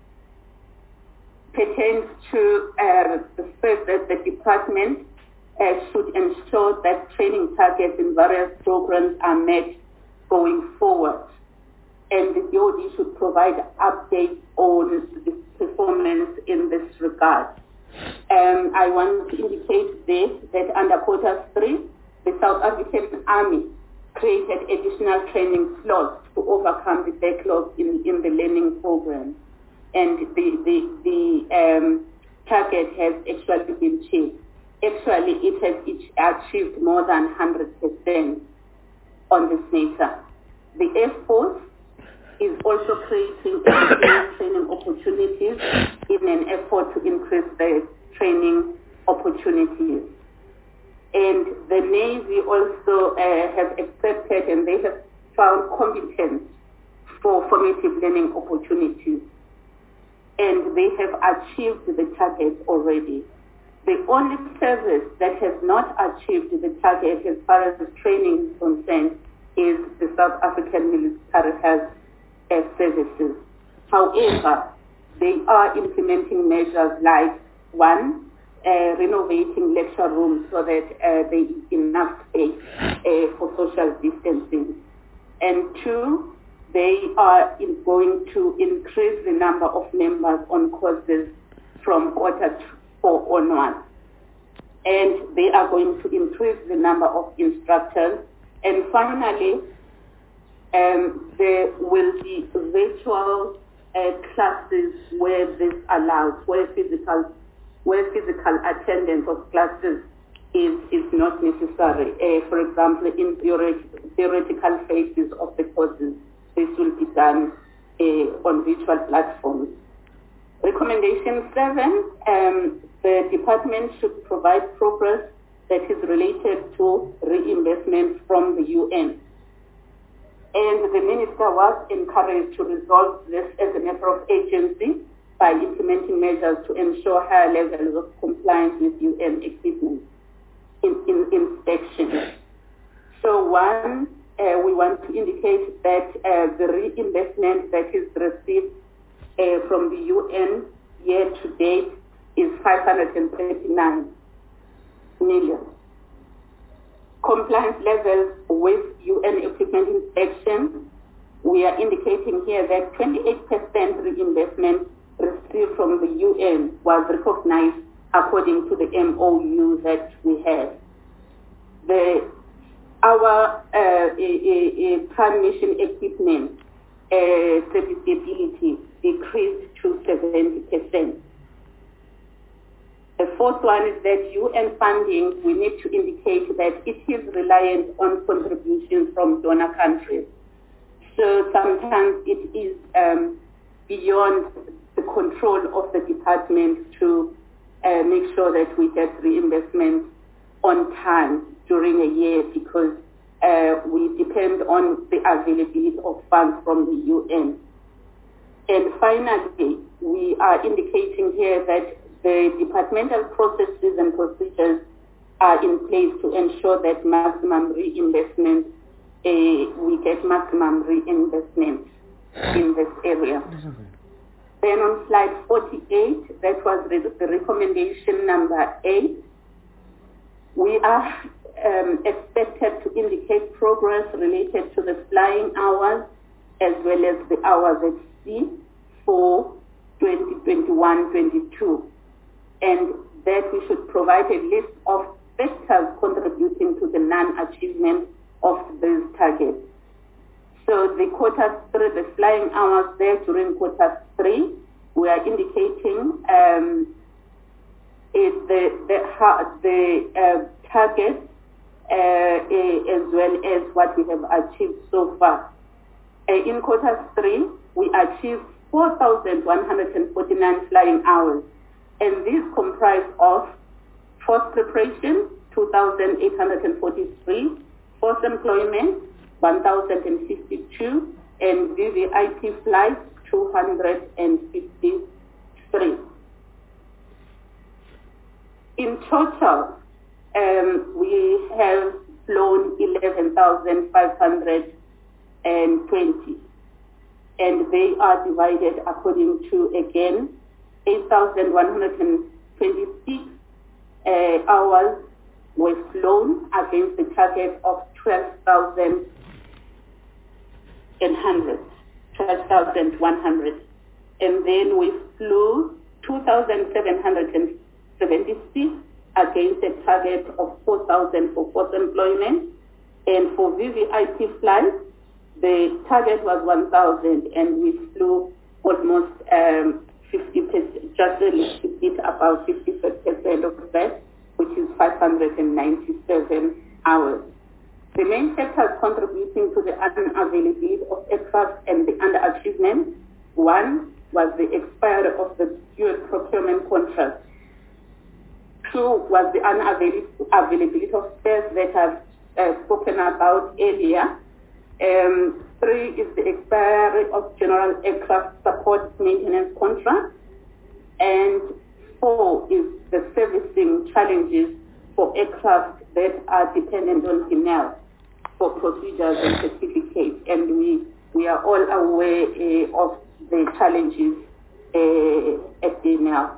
pertains to uh, the fact that the department uh, should ensure that training targets in various programs are met going forward, and the D O D should provide updates on the performance in this regard. Um, I want to indicate this, that under Quota three, the South African Army created additional training slots to overcome the backlog in, in the learning program. And the, the, the um, target has actually been achieved. Actually, it has achieved more than one hundred percent on this matter. The Air Force is also creating training opportunities in an effort to increase the training opportunities. And the Navy also uh, have accepted, and they have found competence for formative learning opportunities. And they have achieved the target already. The only service that has not achieved the target as far as the training is concerned is the South African Military Health uh, Services. However, they are implementing measures like, one, uh, renovating lecture rooms so that uh, there is enough space uh, for social distancing. And two, they are in going to increase the number of members on courses from quarter four onwards. And they are going to increase the number of instructors. And finally, um, there will be virtual uh, classes where this allows, where physical, where physical attendance of classes is, is not necessary. Uh, for example, in theoret- theoretical phases of the courses, this will be done uh, on virtual platforms. Recommendation seven, um, the department should provide progress that is related to reimbursement from the U N. And the minister was encouraged to resolve this as a matter of agency by implementing measures to ensure higher levels of compliance with U N equipment in, in inspection. So one, uh, we want to indicate that uh, the reimbursement that is received uh, from the U N year to date is five hundred thirty-nine million. Compliance levels with U N equipment inspection, we are indicating here that twenty-eight percent reimbursement received from the U N was recognized according to the M O U that we had. The, our uh, a, a, a prime mission equipment uh, serviceability decreased to seventy percent. The fourth one is that U N funding, we need to indicate that it is reliant on contributions from donor countries. So sometimes it is um, beyond the control of the department to uh, make sure that we get reimbursement on time during a year, because uh, we depend on the availability of funds from the U N. And finally, we are indicating here that the departmental processes and procedures are in place to ensure that maximum reimbursement, uh, we get maximum reimbursement in this area. Then on slide forty-eight, that was the recommendation number eight. We are um, expected to indicate progress related to the flying hours as well as the hours at sea for twenty twenty-one twenty-two. And that we should provide a list of factors contributing to the non-achievement of these targets. So the quarter three, the flying hours there during quarter three, we are indicating um, is the the, the uh, target uh, as well as what we have achieved so far. Uh, in quarter three, we achieved four thousand one hundred forty-nine flying hours. And these comprise of force preparation, two thousand eight hundred forty-three, force employment, one thousand fifty-two, and V V I P flights, two hundred fifty-three. In total, um, we have flown eleven thousand five hundred twenty, and they are divided according to, again, eight thousand one hundred twenty-six uh, hours were flown against the target of twelve thousand one hundred. And then we flew two thousand seven hundred seventy-six against a target of four thousand for force employment. And for V V I P flights, the target was one thousand, and we flew almost um, fifty percent, just a little bit about fifty percent of that, which is five hundred ninety-seven hours. The main factors contributing to the unavailability of aircraft and the underachievement, one was the expiry of the fuel procurement contract. Two was the unavailability of spares that I've uh, spoken about earlier. Um, three is the expiry of general aircraft support maintenance contract. And four is the servicing challenges for aircraft that are dependent on D N E L for procedures and certificates, and we, we are all aware uh, of the challenges uh, at D N E L.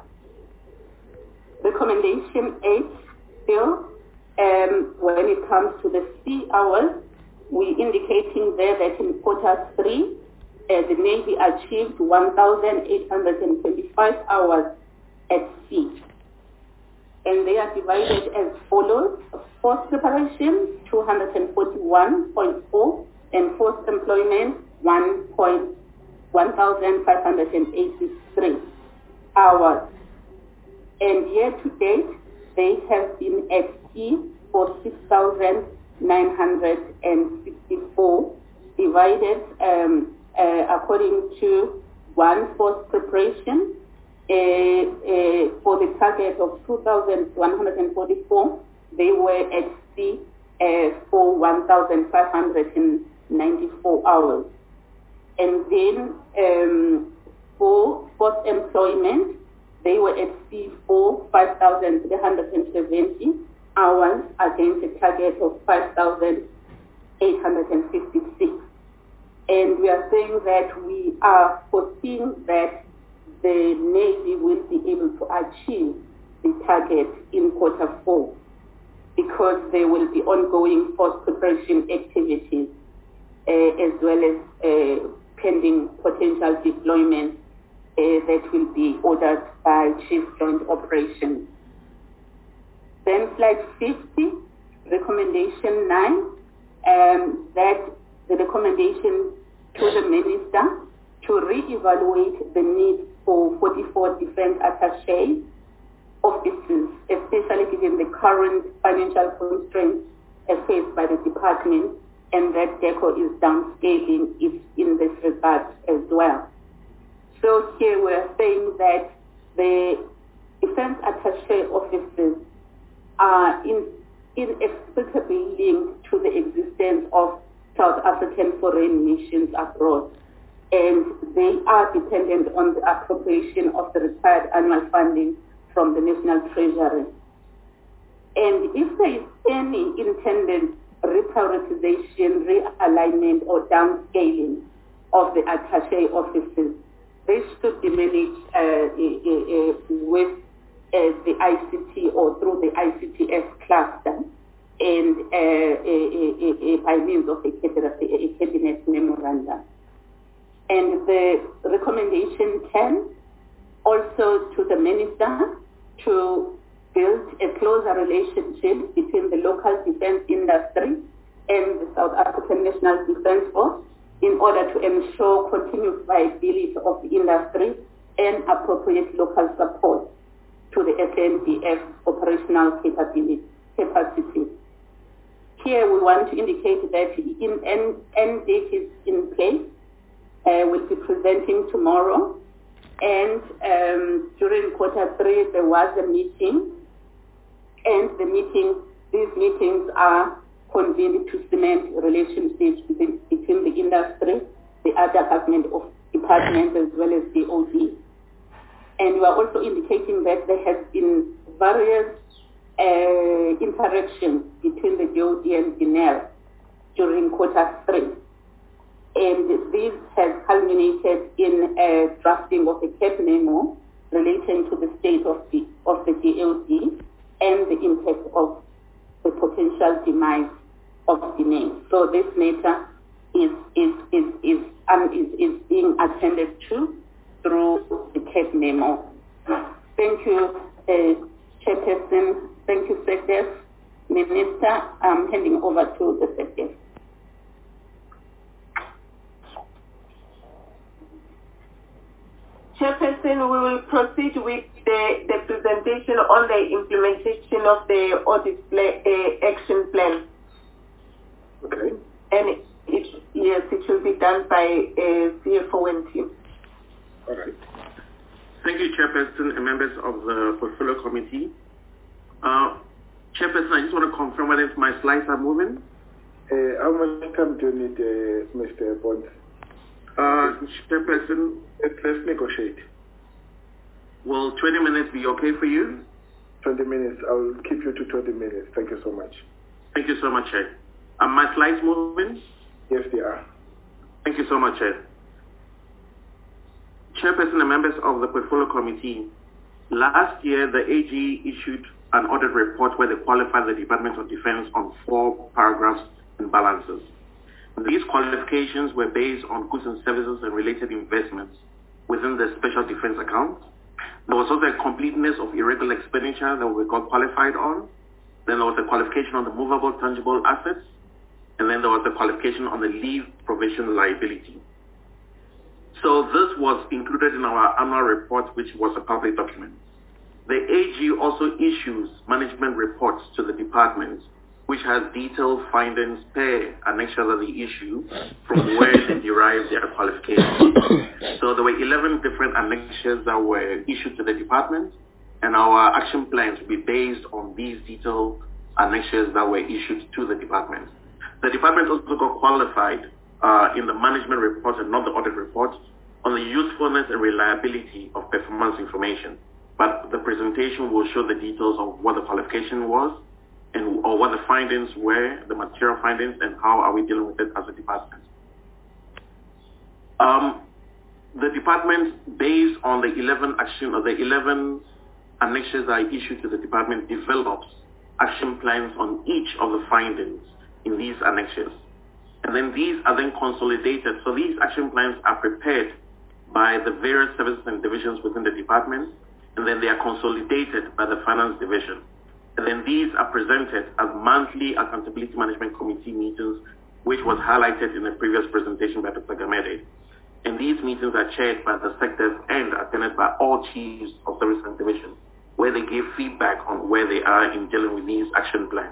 Recommendation eight, still, um, when it comes to the sea hours, we indicating there that in quarter three, uh, the Navy achieved one thousand eight hundred twenty-five hours at sea. And they are divided as follows: force preparation, two hundred forty-one point four, and force employment, one thousand five hundred eighty-three hours. And year to date, they have been at sea for six thousand nine hundred sixty-four, divided um, uh, according to one force preparation uh, uh, for the target of two thousand one hundred forty-four. They were at sea uh, for one thousand five hundred ninety-four hours. And then um, for force employment, they were at sea for five thousand three hundred seventy hours against a target of five thousand eight hundred fifty-six. And we are saying that we are foreseeing that the Navy will be able to achieve the target in quarter four, because there will be ongoing force preparation activities uh, as well as uh, pending potential deployment uh, that will be ordered by Chief Joint Operations. Then slide fifty, recommendation nine, um, that the recommendation to the Minister to re-evaluate the need for forty-four defense attaché offices, especially given the current financial constraints faced by the department, and that DECO is downscaling it in this regard as well. So here we're saying that the defense attaché offices are in, inextricably linked to the existence of South African foreign missions abroad, and they are dependent on the appropriation of the required annual funding from the National Treasury. And if there is any intended reprioritization, realignment, or downscaling of the attaché offices, they should be managed uh, uh, uh, with uh, the I C T or through the I C T S cluster, and uh, uh, uh, uh, by means of a cabinet, a cabinet memorandum. And the recommendation ten, also to the Minister to build a closer relationship between the local defense industry and the South African National Defense Force in order to ensure continued viability of the industry and appropriate local support to the S N D F operational capability, capacity. Here we want to indicate that in end date is in place. Uh, we'll be presenting tomorrow, and um, during quarter three there was a meeting, and the meeting, these meetings are convened to cement relationships between, between the industry, the other government of departments as well as the O D. And we are also indicating that there has been various uh, interactions between the D O D and D N E L during quarter three. And this has culminated in a drafting of a C A P memo relating to the state of the, of the D O D and the impact of the potential demise of the name. So this matter is is is is, um, is, is being attended to through the C A P memo. Thank you, uh, Chairperson. Thank you, Secretary. Minister, I'm handing over to the Secretary. Chairperson, we will proceed with the, the presentation on the implementation of the audit play, uh, action plan. Okay. And it, yes, it will be done by uh, C F O and team. All right. Thank you, Chairperson and members of the Portfolio Committee. Uh, Chairperson, I just want to confirm whether my slides are moving. Uh, how much time do you need, uh, Mister Bond? Uh, Chairperson, Let's, let's negotiate. will twenty minutes be okay for you? twenty minutes. I'll keep you to twenty minutes. Thank you so much. Thank you so much, Chair. Are my slides moving? Yes, they are. Thank you so much, Chair. Chairperson and members of the Portfolio Committee, last year the A G issued an audit report where they qualified the Department of Defense on four paragraphs and balances. These qualifications were based on goods and services and related investments within the Special Defense account. There was also a completeness of irregular expenditure that we got qualified on. Then there was a qualification on the movable tangible assets. And then there was a qualification on the leave provision liability. So this was included in our annual report, which was a public document. The A G also issues management reports to the department, which has detailed findings per annexure that they issue from where they derive their qualifications. So there were eleven different annexures that were issued to the department, and our action plans will be based on these detailed annexures that were issued to the department. The department also got qualified uh, in the management report and not the audit report on the usefulness and reliability of performance information. But the presentation will show the details of what the qualification was and or what the findings were, the material findings, and how are we dealing with it as a department. Um, the department, based on the eleven action or the eleven annexures that I issued to the department, develops action plans on each of the findings in these annexures. And then these are then consolidated. So these action plans are prepared by the various services and divisions within the department, and then they are consolidated by the finance division. And then these are presented as monthly accountability management committee meetings, which was highlighted in the previous presentation by Doctor Gamede. And these meetings are chaired by the sectors and attended by all chiefs of service and division, where they give feedback on where they are in dealing with these action plans.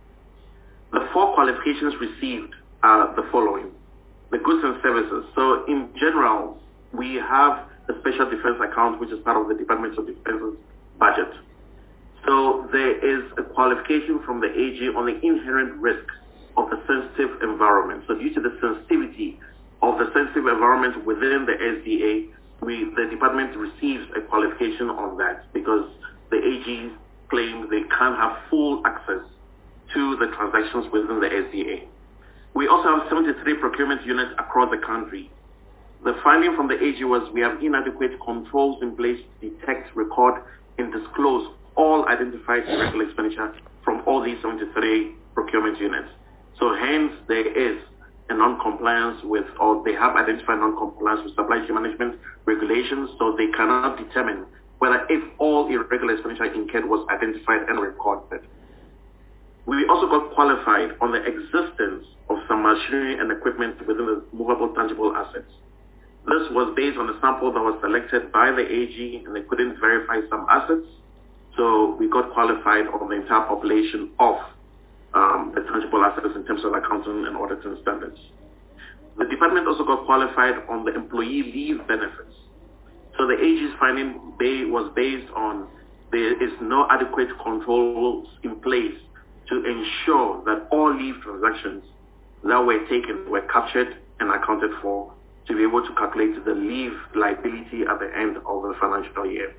The four qualifications received are the following. The goods and services. So in general, we have the Special Defense account, which is part of the Department of Defense's budget. So there is a qualification from the A G on the inherent risk of the sensitive environment. So due to the sensitivity of the sensitive environment within the S D A, we, the department receives a qualification on that because the A G claims they can't have full access to the transactions within the S D A. We also have seventy-three procurement units across the country. The finding from the A G was we have inadequate controls in place to detect, record, and disclose all identified irregular expenditure from all these seventy-three procurement units. So hence there is a non-compliance with, or they have identified non-compliance with supply chain management regulations, so they cannot determine whether if all irregular expenditure incurred was identified and recorded. We also got qualified on the existence of some machinery and equipment within the movable tangible assets. This was based on a sample that was selected by the A G, and they couldn't verify some assets. So we got qualified on the entire population of um, the tangible assets in terms of accounting and auditing standards. The department also got qualified on the employee leave benefits. So the A G's finding was based on there is no adequate controls in place to ensure that all leave transactions that were taken were captured and accounted for to be able to calculate the leave liability at the end of the financial year.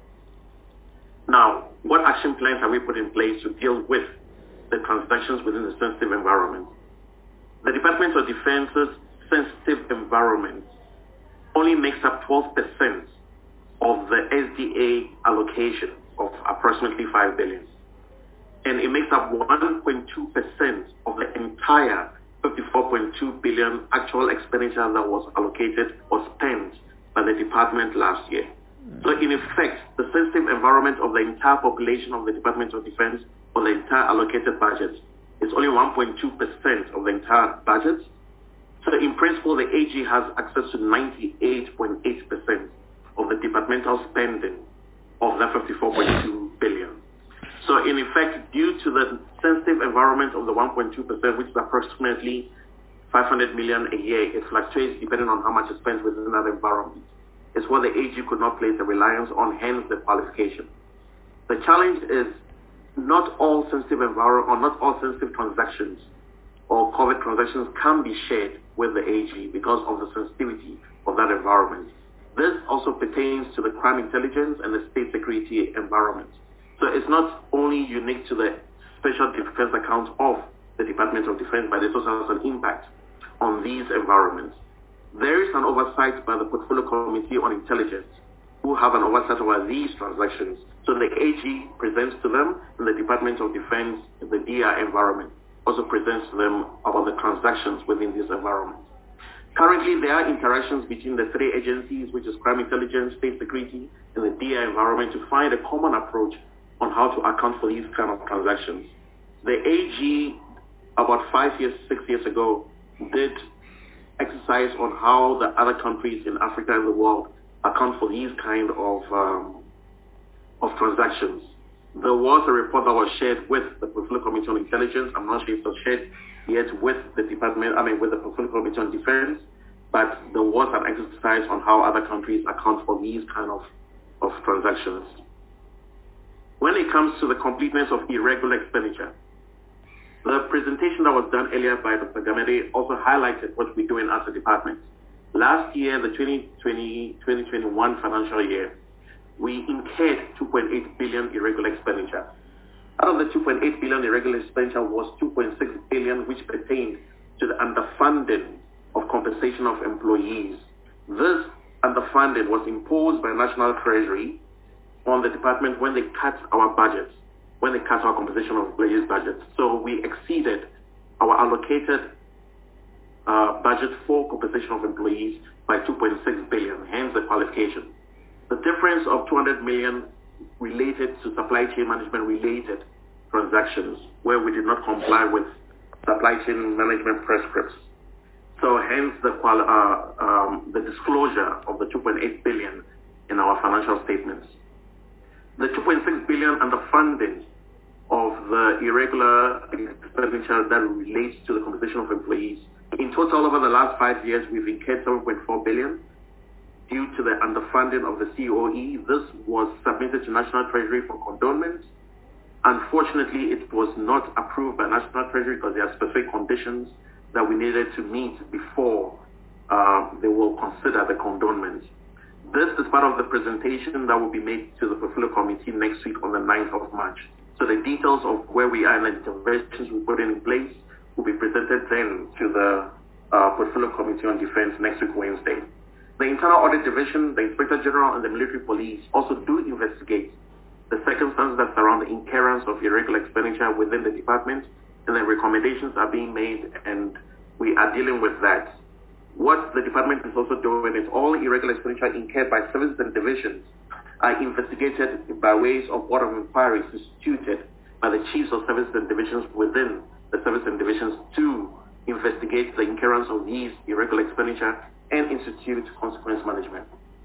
Now, what action plans have we put in place to deal with the transactions within the sensitive environment? The Department of Defense's sensitive environment only makes up twelve percent of the S D A allocation of approximately five billion dollars. And it makes up one point two percent of the entire fifty-four point two billion dollars actual expenditure that was allocated or spent by the department last year. So in effect, the sensitive environment of the entire population of the Department of Defense or the entire allocated budget is only one point two percent of the entire budget. So in principle, the A G has access to ninety-eight point eight percent of the departmental spending of that fifty-four point two billion dollars. So in effect, due to the sensitive environment of the one point two percent, which is approximately five hundred million dollars a year, it fluctuates depending on how much is spent within that environment. It's what the A G could not place the reliance on, hence the qualification. The challenge is not all sensitive environment or not all sensitive transactions or COVID transactions can be shared with the A G because of the sensitivity of that environment. This also pertains to the crime intelligence and the state security environment. So it's not only unique to the special defense account of the Department of Defense, but it also has an impact on these environments. There is an oversight by the Portfolio Committee on Intelligence, who have an oversight over these transactions. So the A G presents to them, and the Department of Defense, the D I environment, also presents to them about the transactions within this environment. Currently, there are interactions between the three agencies, which is crime intelligence, state security, and the D I environment, to find a common approach on how to account for these kind of transactions. The A G, about five years, six years ago, did exercise on how the other countries in Africa and the world account for these kind of um, of transactions. There was a report that was shared with the Portfolio Committee on Intelligence. I'm not sure if it was shared yet with the department, I mean with the Portfolio Committee on Defense, but there was an exercise on how other countries account for these kind of, of transactions. When it comes to the completeness of irregular expenditure, the presentation that was done earlier by Doctor Gamede also highlighted what we're doing as a department. Last year, the twenty twenty to twenty twenty-one financial year, we incurred two point eight billion irregular expenditure. Out of the two point eight billion irregular expenditure was two point six billion, which pertained to the underfunding of compensation of employees. This underfunding was imposed by National Treasury on the department when they cut our budgets, when they cut our compensation of employees budgets. So we exceeded our allocated uh, budget for compensation of employees by two point six billion, hence the qualification. The difference of two hundred million related to supply chain management related transactions where we did not comply with supply chain management prescripts. So hence the, uh, um, the disclosure of the two point eight billion in our financial statements. The two point six billion underfunding of the irregular expenditure that relates to the compensation of employees. In total, over the last five years, we've incurred seven point four billion due to the underfunding of the C O E. This was submitted to National Treasury for condonement. Unfortunately, it was not approved by National Treasury because there are specific conditions that we needed to meet before uh, they will consider the condonement. This is part of the presentation that will be made to the Portfolio Committee next week on the ninth of March. So the details of where we are and the interventions we put in place will be presented then to the uh, Portfolio Committee on Defense next week, Wednesday. The Internal Audit Division, the Inspector General, and the Military Police also do investigate the circumstances that surround the incurrence of irregular expenditure within the department, and then recommendations are being made, and we are dealing with that. What the department is also doing is all irregular expenditure incurred by services and divisions are investigated by ways of board of inquiries instituted by the chiefs of services and divisions within the services and divisions to investigate the incurrence of these irregular expenditure and institute consequence management.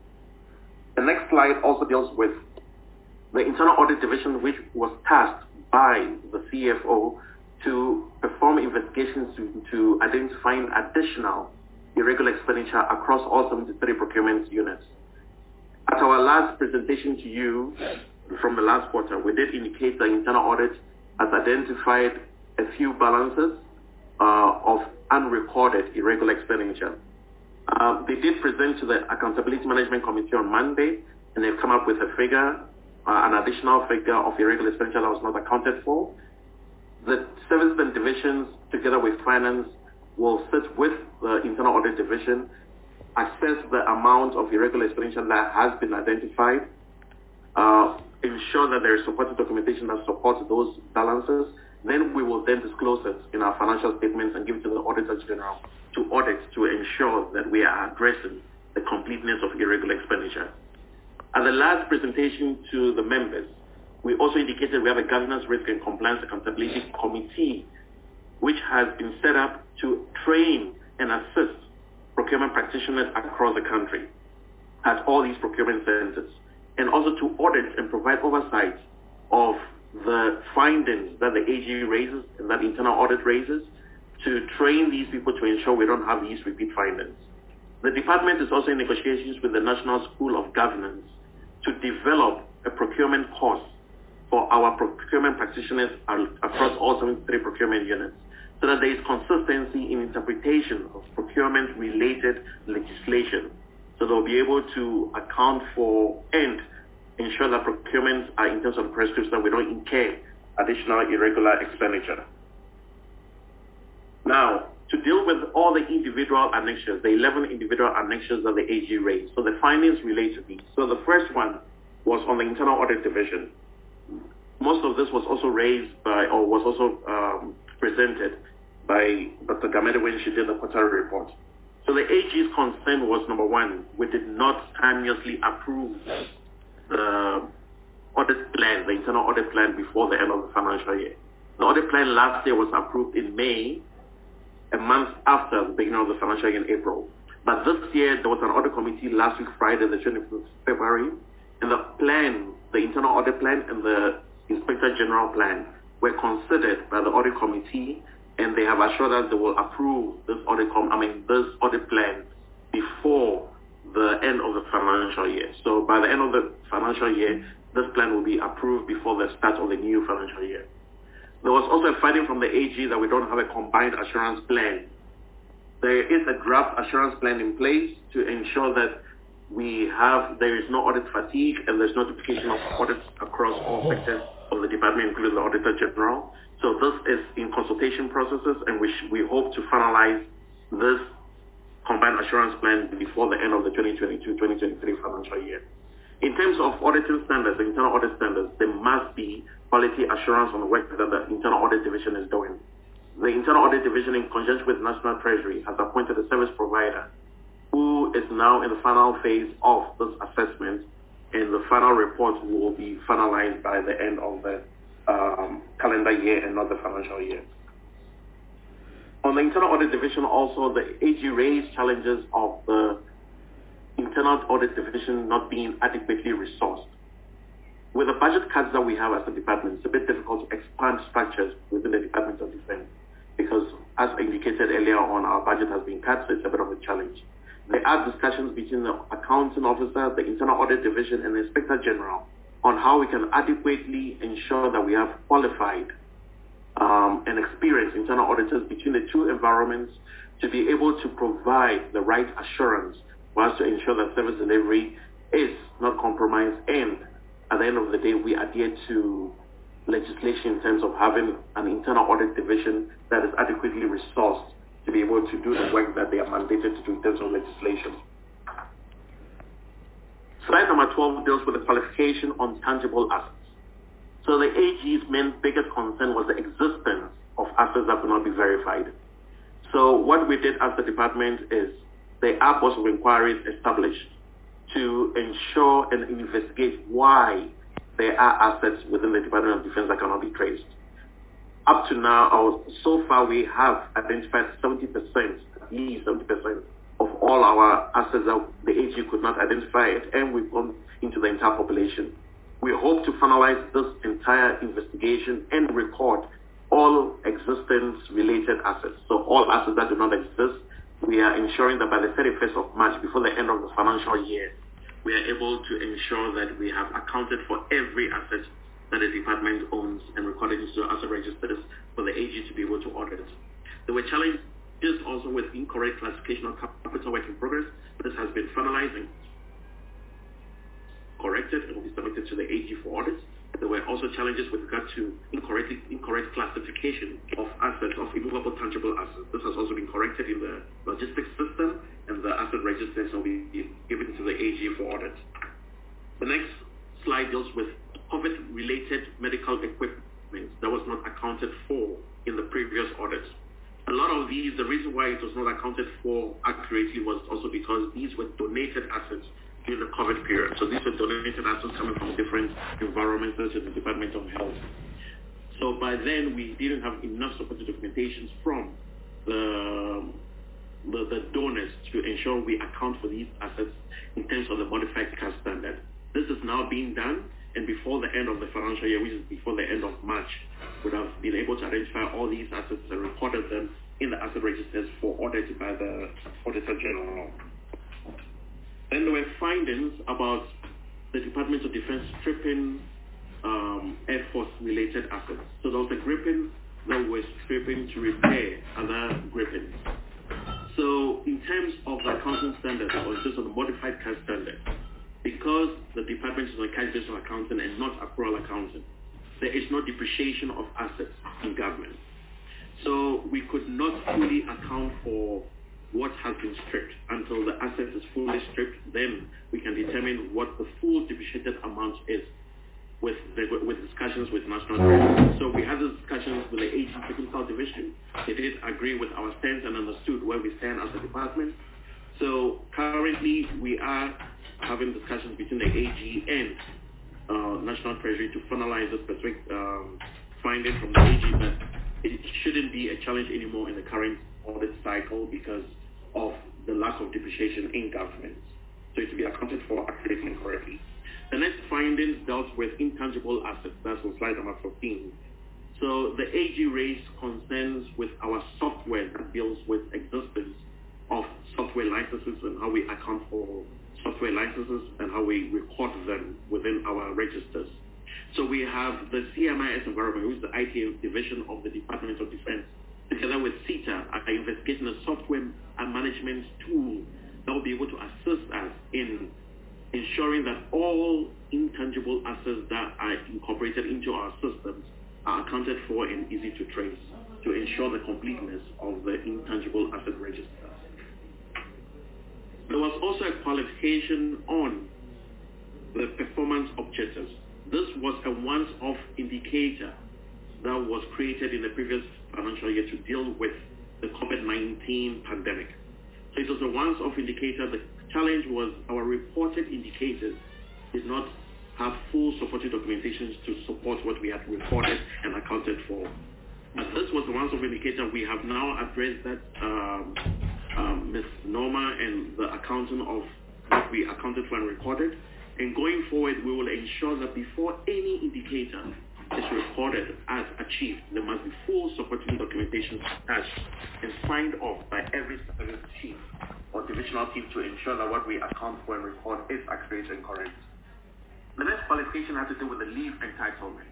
The next slide also deals with the Internal Audit Division, which was tasked by the C F O to perform investigations to, to identifying additional irregular expenditure across all seventy-three procurement units. At our last presentation to you from the last quarter, we did indicate the internal audit has identified a few balances uh, of unrecorded irregular expenditure. Uh, they did present to the Accountability Management Committee on Monday, and they've come up with a figure, uh, an additional figure of irregular expenditure that was not accounted for. The services and divisions, together with finance, will sit with the Internal Audit Division, assess the amount of irregular expenditure that has been identified, uh, ensure that there is supporting documentation that supports those balances. Then we will then disclose it in our financial statements and give it to the Auditor General to audit to ensure that we are addressing the completeness of irregular expenditure. At the last presentation to the members, we also indicated we have a Governance, Risk and Compliance Accountability Committee, which has been set up to train and assist procurement practitioners across the country at all these procurement centers, and also to audit and provide oversight of the findings that the A G raises and that internal audit raises, to train these people to ensure we don't have these repeat findings. The department is also in negotiations with the National School of Governance to develop a procurement course for our procurement practitioners across all seventy-three procurement units, so that there is consistency in interpretation of procurement-related legislation. So they'll be able to account for and ensure that procurements are in terms of prescriptions, that we don't incur additional irregular expenditure. Now, to deal with all the individual annexures, the eleven individual annexures that the A G raised. So the findings relate to these. So the first one was on the Internal Audit Division. Most of this was also raised by, or was also um, presented by Doctor Gamede when she did the quarterly report. So the A G's concern was, number one, we did not timeously approve the audit plan, the internal audit plan, before the end of the financial year. The audit plan last year was approved in May, a month after the beginning of the financial year in April. But this year, there was an audit committee last week, Friday, the twenty-fifth of February, and the plan, the internal audit plan and the Inspector General plan were considered by the audit committee, and they have assured us they will approve this audit, com I mean, this audit plan before the end of the financial year. So by the end of the financial year, this plan will be approved before the start of the new financial year. There was also a finding from the A G that we don't have a combined assurance plan. There is a draft assurance plan in place to ensure that we have, there is no audit fatigue and there's no duplication of audits across all sectors of the department, including the Auditor General. So this is in consultation processes, and we, we hope to finalize this combined assurance plan before the end of the twenty twenty-two twenty twenty-three financial year. In terms of auditing standards, the internal audit standards, there must be quality assurance on the work that the Internal Audit Division is doing. The Internal Audit Division, in conjunction with National Treasury, has appointed a service provider who is now in the final phase of this assessment, and the final report will be finalized by the end of the um, calendar year and not the financial year. On the Internal Audit Division also, the A G raised challenges of the Internal Audit Division not being adequately resourced. With the budget cuts that we have as a department, it's a bit difficult to expand structures within the Department of Defense, because as indicated earlier on, our budget has been cut, so it's a bit of a challenge. There are discussions between the accounting officer, the Internal Audit Division, and the Inspector General on how we can adequately ensure that we have qualified um, and experienced internal auditors between the two environments to be able to provide the right assurance for us to ensure that service delivery is not compromised, and at the end of the day, we adhere to legislation in terms of having an internal audit division that is adequately resourced to be able to do the work that they are mandated to do in terms of legislation. Slide number twelve deals with the qualification on tangible assets. So the A G's main biggest concern was the existence of assets that could not be verified. So what we did as the department is there are boards of inquiries established to ensure and investigate why there are assets within the Department of Defense that cannot be traced. Up to now, our, so far we have identified seventy percent, at least seventy percent of all our assets that the A G could not identify it, and we've gone into the entire population. We hope to finalize this entire investigation and record all existence-related assets. So all assets that do not exist, we are ensuring that by the thirty-first of March, before the end of the financial year, we are able to ensure that we have accounted for every asset that the department owns and recorded into asset registers for the A G to be able to audit. There were challenges also with incorrect classification of capital work in progress. This has been finalized and corrected and will be submitted to the A G for audit. There were also challenges with regard to incorrect, incorrect classification of assets, of immovable tangible assets. This has also been corrected in the logistics system, and the asset registers will be given to the A G for audit. The next slide deals with COVID-related medical equipment that was not accounted for in the previous audit. A lot of these, the reason why it was not accounted for accurately was also because these were donated assets during the COVID period. So these were donated assets coming from different environments such as the Department of Health. So by then we didn't have enough supporting documentations from the, the, the donors to ensure we account for these assets in terms of the modified cash standard. This is now being done, and before the end of the financial year, which is before the end of March, we would have been able to identify all these assets and recorded them in the asset registers for audit by the Auditor General. Then there were findings about the Department of Defense stripping um, Air Force-related assets. So there was a gripping that we were stripping to repair other grippings. So in terms of the accounting standards, or just on the modified cash standard, because the department is a cash-based accountant and not accrual accountant, there is no depreciation of assets in government. So we could not fully account for what has been stripped. Until the asset is fully stripped, then we can determine what the full depreciated amount is with the, with discussions with National Treasury. So we had the discussions with the A G Technical Division. They did agree with our stance and understood where we stand as a department. So currently we are having discussions between the A G and uh, National Treasury to finalize the specific um, finding from the A G that it shouldn't be a challenge anymore in the current audit cycle because of the lack of depreciation in government. So it to be accounted for accurately and correctly. The next findings dealt with intangible assets. That's on slide number fifteen. So the A G raised concerns with our software that deals with existence of software licenses and how we account for software licenses and how we record them within our registers. So we have the C M I S environment, which is the I T division of the Department of Defense, together with CETA, are investigating a software management tool that will be able to assist us in ensuring that all intangible assets that are incorporated into our systems are accounted for and easy to trace to ensure the completeness of the intangible asset register. There was also a qualification on the performance objectives. This was a once-off indicator that was created in the previous financial year to deal with the COVID nineteen pandemic. So it was a once-off indicator. The challenge was our reported indicators did not have full supporting documentations to support what we had reported and accounted for. But this was a once-off indicator. We have now addressed that um, um, misnomer and the accounting of what we accounted for and recorded. And going forward, we will ensure that before any indicator is recorded as achieved, there must be full supporting documentation attached and signed off by every service chief or divisional team to ensure that what we account for and record is accurate and correct. The next qualification has to do with the leave entitlement.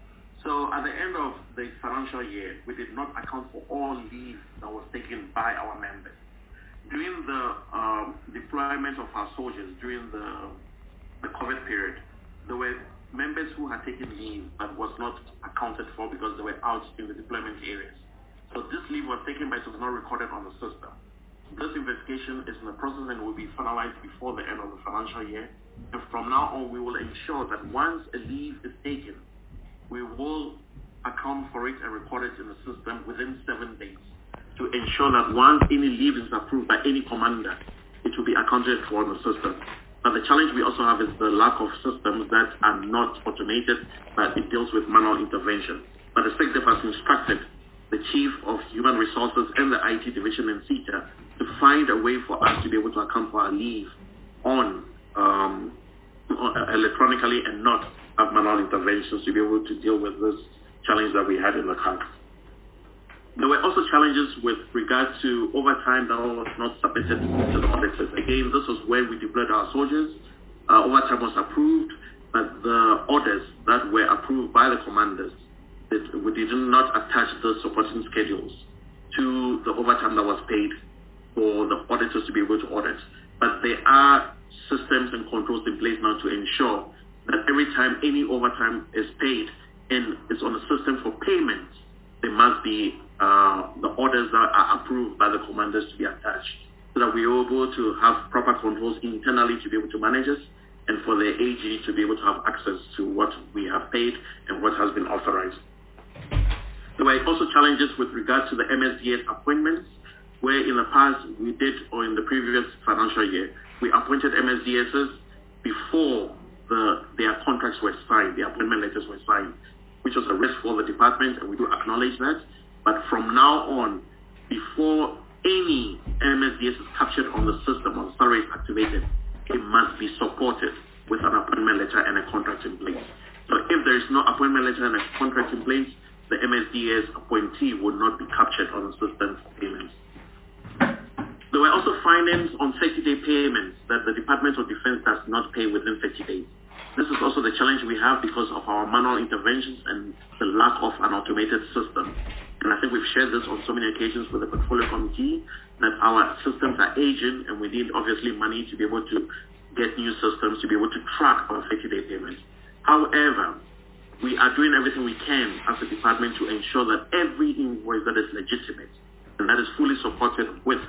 So at the end of the financial year, we did not account for all leave that was taken by our members. During the um, deployment of our soldiers during the, the COVID period, there were members who had taken leave but was not accounted for because they were out in the deployment areas. So this leave was taken but it was not recorded on the system. This investigation is in the process and will be finalized before the end of the financial year. And from now on, we will ensure that once a leave is taken, we will account for it and record it in the system within seven days to ensure that once any leave is approved by any commander, it will be accounted for in the system. But the challenge we also have is the lack of systems that are not automated, but it deals with manual intervention. But the SecDef has instructed the Chief of Human Resources and the I T Division in CETA to find a way for us to be able to account for our leave on um, electronically and not have manual interventions to be able to deal with this challenge that we had in the country. There were also challenges with regard to overtime that was not submitted to the auditors. Again, this was where we deployed our soldiers. Uh, overtime was approved, but the orders that were approved by the commanders, it, we did not attach the supporting schedules to the overtime that was paid for the auditors to be able to audit. But there are systems and controls in place now to ensure that every time any overtime is paid and it's on the system for payment, there must be uh, the orders that are approved by the commanders to be attached so that we are able to have proper controls internally to be able to manage us and for the A G to be able to have access to what we have paid and what has been authorized. There were also challenges with regard to the M S D S appointments, where in the past we did, or in the previous financial year, we appointed M S D Ss before the, their contracts were signed, the appointment letters were signed, which was a risk for the department, and we do acknowledge that. But from now on, before any M S D S is captured on the system or the salary is activated, it must be supported with an appointment letter and a contract in place. So if there is no appointment letter and a contract in place, the M S D S appointee would not be captured on the system for payments. There were also findings on thirty-day payments that the Department of Defense does not pay within thirty days. This is also the challenge we have because of our manual interventions and the lack of an automated system. And I think we've shared this on so many occasions with the portfolio committee that our systems are aging and we need obviously money to be able to get new systems to be able to track our thirty-day payments. However, we are doing everything we can as a department to ensure that every invoice that is legitimate and that is fully supported with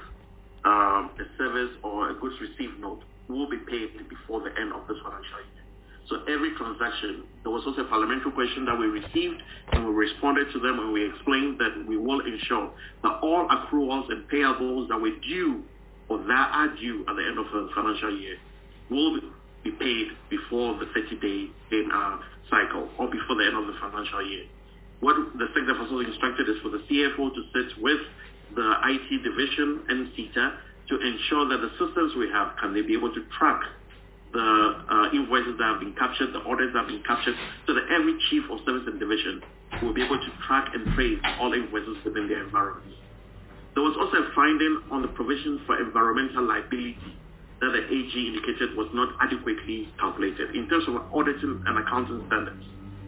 um, a service or a goods received note will be paid before the end of this financial year. So every transaction, there was also a parliamentary question that we received and we responded to them and we explained that we will ensure that all accruals and payables that were due or that are due at the end of the financial year will be paid before the thirty-day uh, cycle or before the end of the financial year. What the Secretary of also instructed is for the C F O to sit with the I T division and CETA to ensure that the systems we have, can they be able to track the uh, invoices that have been captured, the orders that have been captured, so that every chief of service and division will be able to track and trace all invoices within their environments. There was also a finding on the provisions for environmental liability that the A G indicated was not adequately calculated in terms of auditing and accounting standards.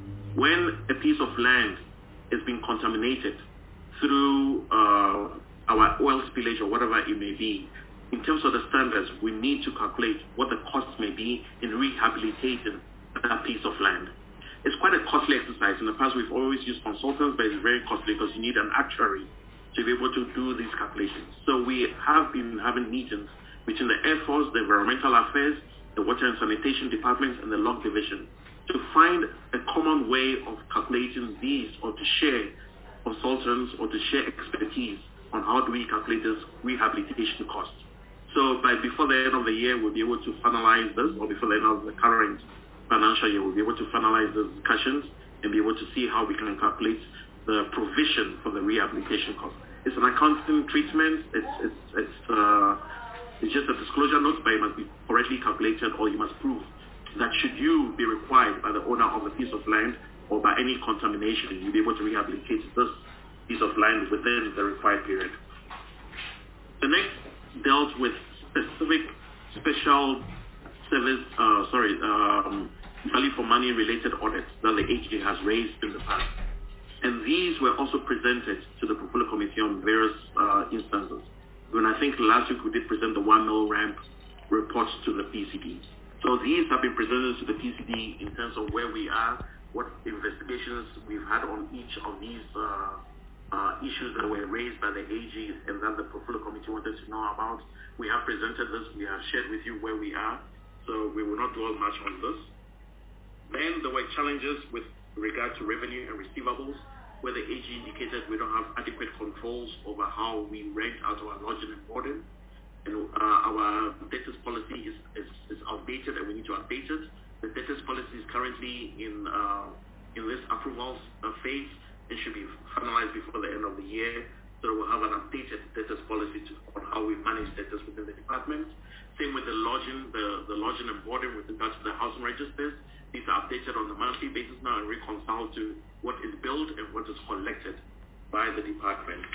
When a piece of land is being contaminated through uh, our oil spillage or whatever it may be, in terms of the standards, we need to calculate what the costs may be in rehabilitating that piece of land. It's quite a costly exercise. In the past, we've always used consultants, but it's very costly because you need an actuary to be able to do these calculations. So we have been having meetings between the Air Force, the Environmental Affairs, the Water and Sanitation Departments, and the Log Division to find a common way of calculating these or to share consultants or to share expertise on how do we calculate this rehabilitation cost. So by before the end of the year, we'll be able to finalize this, or before the end of the current financial year, we'll be able to finalize the discussions and be able to see how we can calculate the provision for the rehabilitation cost. It's an accounting treatment. It's it's it's uh, it's just a disclosure note, but it must be correctly calculated, or you must prove that should you be required by the owner of a piece of land or by any contamination, you'll be able to rehabilitate this piece of land within the required period. The next dealt with specific special service, uh, sorry, um, value for money related audits that the A G has raised in the past. And these were also presented to the portfolio committee on various uh, instances. When I think last week we did present the one mil ramp reports to the P C D. So these have been presented to the P C D in terms of where we are, what investigations we've had on each of these uh, uh, issues that were raised by the A G and that the portfolio committee wanted to know about. We have presented this, we have shared with you where we are, so we will not dwell much on this. Then there were challenges with regard to revenue and receivables, where the A G indicated we don't have adequate controls over how we rent out our lodging and boarding. And uh, our debtors policy is, is, is outdated and we need to update it. The debtors policy is currently in uh, in this approvals uh, phase and should be finalized before the end of the year. So we'll have an updated debtors policy to, on how we manage debtors within the department. Same with the lodging, the, the lodging and boarding with regards to the housing registers. These are updated on a monthly basis now and reconciled to what is billed and what is collected by the department.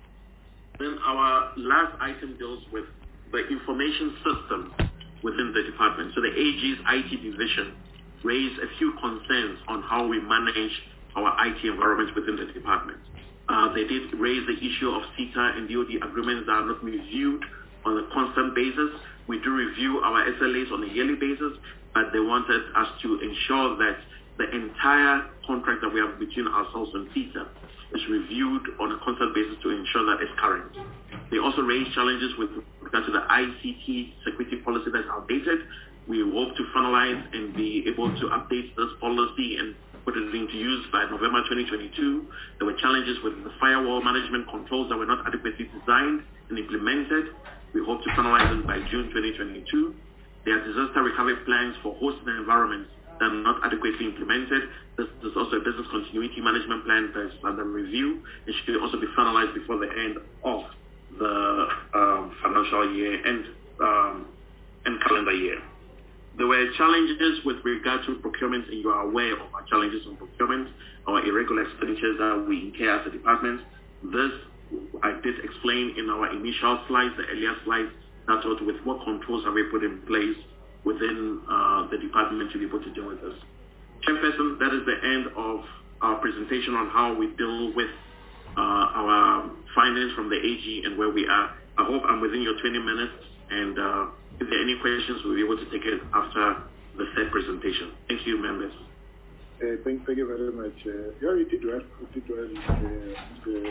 Then our last item deals with the information system within the department. So the A G's I T division raised a few concerns on how we manage our I T environments within the department. Uh, they did raise the issue of CETA and D O D agreements that are not reviewed on a constant basis. We do review our S L As on a yearly basis, but they wanted us to ensure that the entire contract that we have between ourselves and CETA is reviewed on a constant basis to ensure that it's current. They also raised challenges with regard to the I C T security policy that's outdated. We hope to finalize and be able to update this policy and put it into use by November twenty twenty-two. There were challenges with the firewall management controls that were not adequately designed and implemented. We hope to finalize them by June twenty twenty-two. There are disaster recovery plans for hosting environments that are not adequately implemented. This is also a business continuity management plan that's under review. It should also be finalized before the end of the um, financial year and, um, and calendar year. There were challenges with regard to procurement, and you are aware of our challenges on procurement, our irregular expenditures that we incur as a department. This I did explain in our initial slides, the earlier slides, that was with what controls have we put in place within uh, the department to be able to deal with this. Chairperson, that is the end of our presentation on how we deal with uh, our findings from the A G and where we are. I hope I'm within your twenty minutes, and uh, if there are any questions, we'll be able to take it after the third presentation. Thank you, members. Uh, thank, thank you very much. Uh, yeah, you did well. You did well, uh,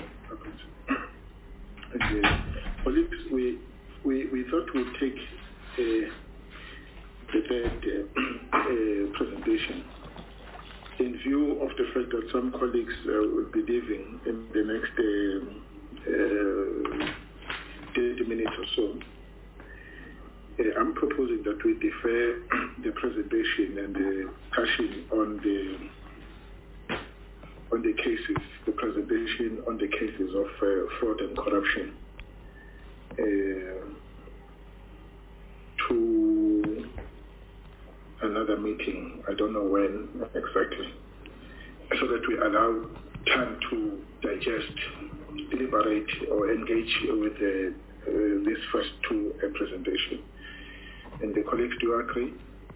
and, uh, colleagues, we, we, we thought we'd take uh, the third uh, uh, presentation in view of the fact that some colleagues uh, will be leaving in the next uh, uh, thirty minutes or so. Uh, I'm proposing that we defer the presentation and the discussion on the on the cases, the presentation on the cases of uh, fraud and corruption uh, to another meeting. I don't know when exactly, so that we allow time to digest, deliberate, or engage with the, uh, this first two uh, presentation. And the colleagues, do you agree?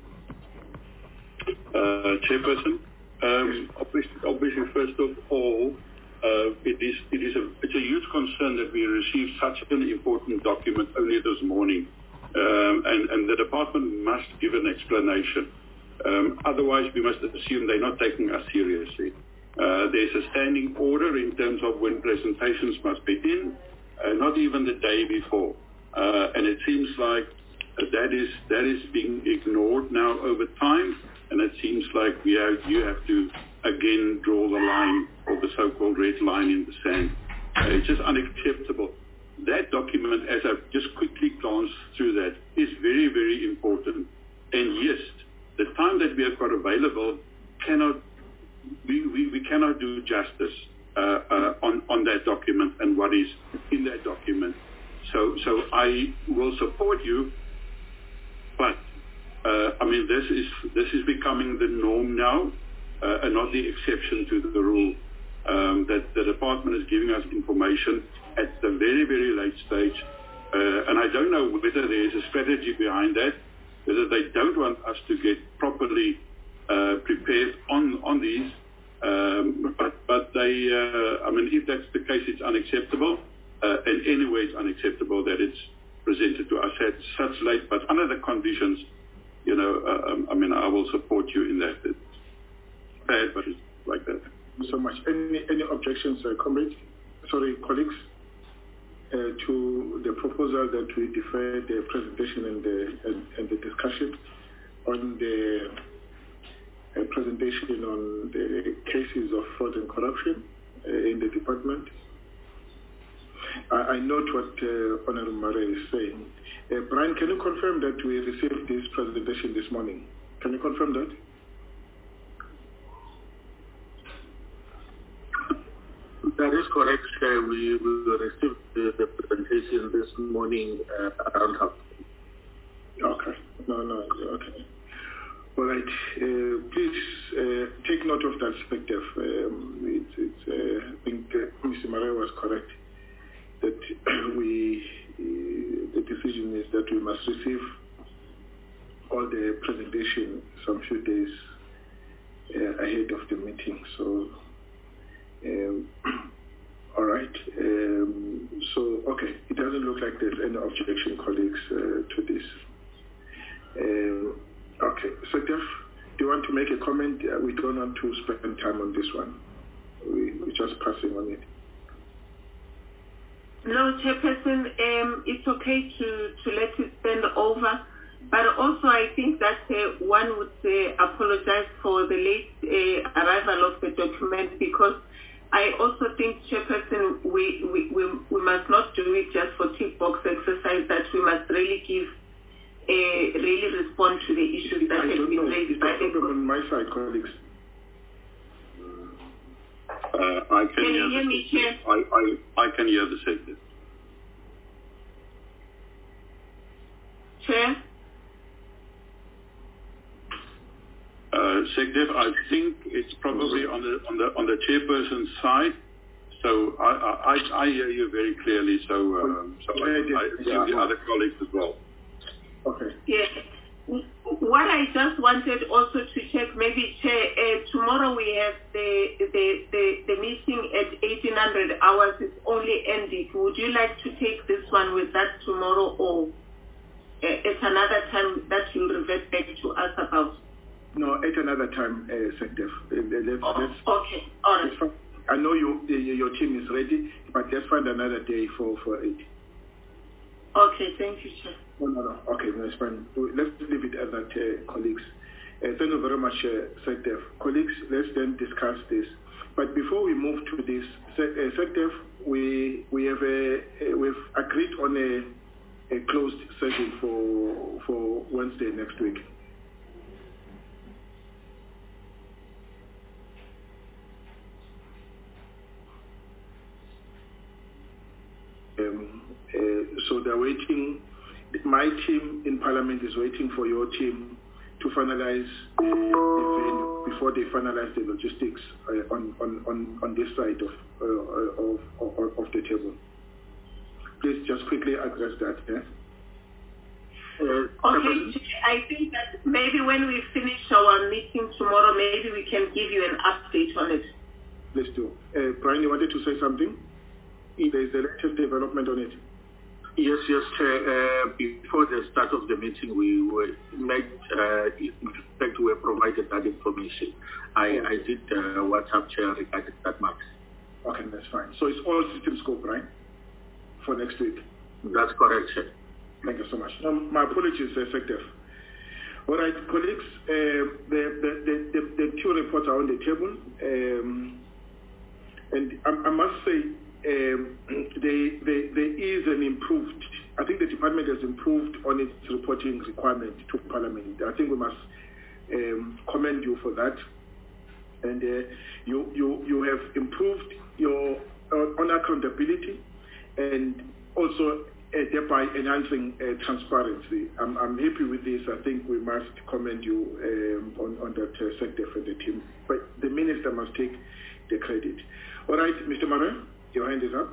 Uh, Chairperson, um, obviously, obviously, first of all, uh, it is it is a it's a huge concern that we received such an important document only this morning, um, and and the department must give an explanation. Um, otherwise, we must assume they're not taking us seriously. Uh, there's a standing order in terms of when presentations must be in, uh, not even the day before, uh, and it seems like Uh, that is that is being ignored now over time, and it seems like we have, you have to again draw the line, or the so-called red line in the sand. Uh, it's just unacceptable. That document, as I've just quickly glanced through that, is very, very important. And yes, the time that we have got available cannot we, we, we cannot do justice uh, uh, on on that document and what is in that document. So so I will support you. But uh, I mean, this is this is becoming the norm now, uh, and not the exception to the rule. Um, that the department is giving us information at the very, very late stage, uh, and I don't know whether there is a strategy behind that, whether they don't want us to get properly uh, prepared on on these. Um, but but they, uh, I mean, if that's the case, it's unacceptable, uh, and anyway, it's unacceptable that it's presented to us at such late, but under the conditions, you know, uh, um, I mean, I will support you in that. It's bad, but it's like that. Thank you so much. Any any objections, uh, comrades? Sorry, colleagues, uh, to the proposal that we defer the presentation and the and, and the discussion on the uh, presentation on the cases of fraud and corruption uh, in the department. I, I note what uh, Honorable Murray is saying. Uh, Brian, can you confirm that we received this presentation this morning? Can you confirm that? That is correct. Uh, we, we received the, the presentation this morning uh, around half. Okay. No, no. Okay. All right. Uh, please uh, take note of that perspective. Um, it's, it's, uh, I think uh, Mister Murray was correct. That we, uh, the decision is that we must receive all the presentation some few days uh, ahead of the meeting. So, um, all right. Um, so, okay, it doesn't look like there's any objection, colleagues, uh, to this. Um, okay, so Jeff, do you want to make a comment? Uh, we don't want to spend time on this one. We, we're just passing on it. No, Chairperson, um, it's okay to, to let it stand over, but also I think that uh, one would uh, apologize for the late uh, arrival of the document, because I also think, Chairperson, we, we, we, we must not do it just for tick box exercise, that we must really give, uh, really respond to the issues that have been raised by the problem on my side, colleagues. Uh, I can, can hear you hear me, Chair? I, I, I can hear the sector. Chair? Uh, Secretary, I think it's probably on the on the on the chairperson's side. So I I, I hear you very clearly. So um, so I, I assume the other colleagues as well. Okay. Yes. What I just wanted also to check, maybe Chair, uh, tomorrow we have the, the, the, the meeting at eighteen hundred hours. It's only ended. Would you like to take this one with that tomorrow, or uh, at another time that you revert back to us about? No, at another time, uh, Secretary. Uh, let's, oh, let's, okay, all right. Let's, I know you, the, your team is ready, but let's find another day for, for it. Okay, thank you, Chair. No, no, no. Okay, no, it's fine. Let's leave it at that, uh, colleagues. Uh, thank you very much, uh, Secretary. Colleagues, let's then discuss this. But before we move to this, uh, Secretary, we we have a, uh, we've agreed on a, a closed session for for Wednesday next week. Um, uh, so they're waiting. My team in Parliament is waiting for your team to finalize uh, the venue before they finalize the logistics uh, on, on, on, on this side of, uh, of, of, of the table. Please just quickly address that. Yeah? Uh, okay, I think that maybe when we finish our meeting tomorrow, maybe we can give you an update on it. Let's do. Uh, Brian, you wanted to say something? There is the latest development on it. Yes, yes, Chair. Uh, before the start of the meeting, we were made, uh, in fact, we were provided that information. I, I did uh, WhatsApp Chair regarding that matter. Okay, that's fine. So it's all system scope, right? For next week? That's correct, Chair. Thank you so much. No, my apologies, Effective. All right, colleagues, uh, the, the, the, the, the two reports are on the table. Um, and I, I must say, Um, they, they, there is an improved, I think the department has improved on its reporting requirement to Parliament. I think we must um, commend you for that. And uh, you, you, you have improved your uh, on accountability and also uh, thereby enhancing uh, transparency. I'm, I'm happy with this. I think we must commend you um, on, on that uh, sector for the team. But the Minister must take the credit. All right, Mister Murray? Your hand is up.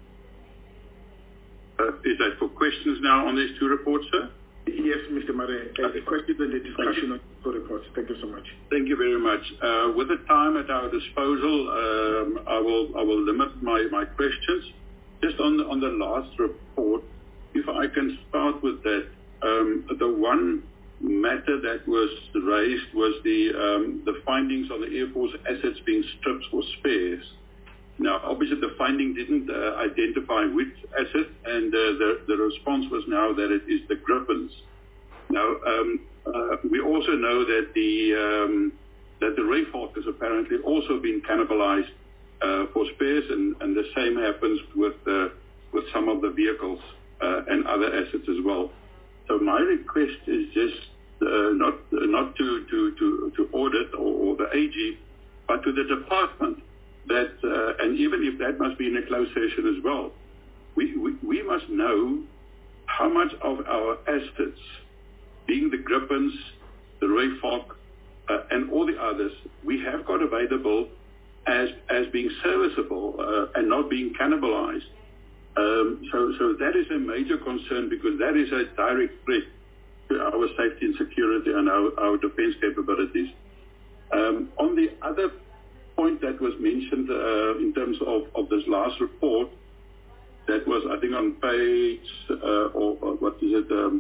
Uh, is that for questions now on these two reports, sir? Yes, Mister Murray. Uh, the questions and the discussion on the two reports. Thank you so much. Thank you very much. Uh, with the time at our disposal, um, I will I will limit my, my questions. Just on the, on the last report, if I can start with that, um, the one matter that was raised was the um, the findings on the Air Force assets being stripped for spares. Now, obviously, the finding didn't uh, identify which asset, and uh, the, the response was now that it is the Gripens. Now, um, uh, we also know that the um, that the Rayfalk has apparently also been cannibalized uh, for spares, and, and the same happens with uh, with some of the vehicles uh, and other assets as well. So my request is just uh, not not to to to, to audit or, or the A G, but to the department. That uh, and even if that must be in a closed session as well, we, we, we must know how much of our assets, being the Gripens, the Rayfalk, uh, and all the others, we have got available as as being serviceable uh, and not being cannibalized. Um, so so that is a major concern, because that is a direct threat to our safety and security and our, our defense capabilities. Um, on the other point that was mentioned uh, in terms of, of this last report, that was, I think, on page, uh, or, or what is it, um,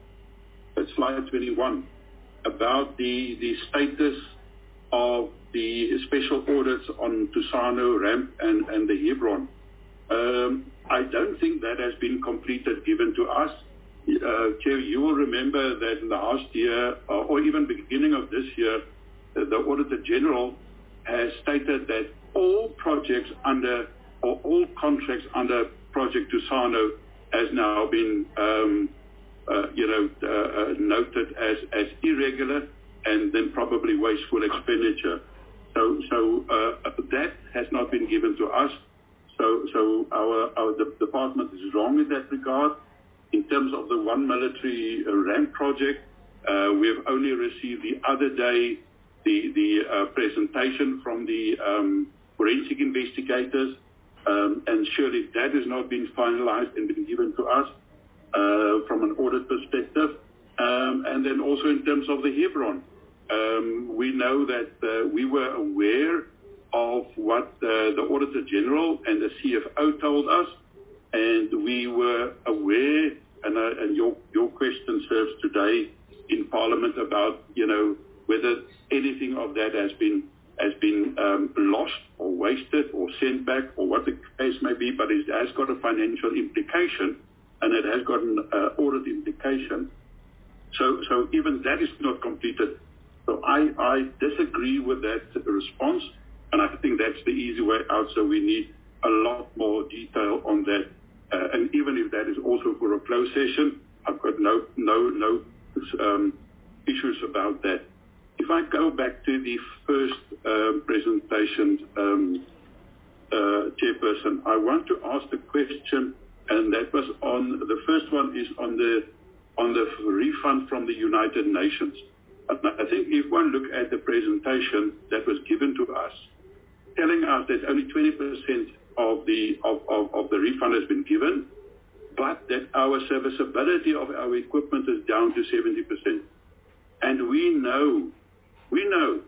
slide twenty-one, about the, the status of the special audits on Tusano, Ramp, and, and the Hebron. Um, I don't think that has been completed, given to us. Uh, Chair, you will remember that last year, uh, or even beginning of this year, uh, the Auditor General has stated that all projects under, or all contracts under Project Tusano has now been, um, uh, you know, uh, uh, noted as, as irregular and then probably wasteful expenditure. So, so uh, that has not been given to us. So, so our, our the department is wrong in that regard. In terms of the one military uh, ramp project, uh, we have only received the other day the, the uh, presentation from the um, forensic investigators, um, and surely that has not been finalized and been given to us uh, from an audit perspective. Um, and then also in terms of the Hebron, um, we know that uh, we were aware of what uh, the Auditor General and the C F O told us, and we were aware and, uh, and your, your question serves today in Parliament about, you know, whether anything of that has been has been um, lost or wasted or sent back or what the case may be, but it has got a financial implication and it has got an uh, audit implication. So, so even that is not completed. So I, I disagree with that response, and I think that's the easy way out. So we need a lot more detail on that. Uh, and even if that is also for a closed session, I've got no, no, no um, issues about that. If I go back to the first um, presentation, um, uh, Chairperson, I want to ask a question, and that was on, the first one is on the, on the refund from the United Nations. I think if one look at the presentation that was given to us, telling us that only twenty percent of the, of, of, of the refund has been given, but that our serviceability of our equipment is down to seventy percent. And we know We know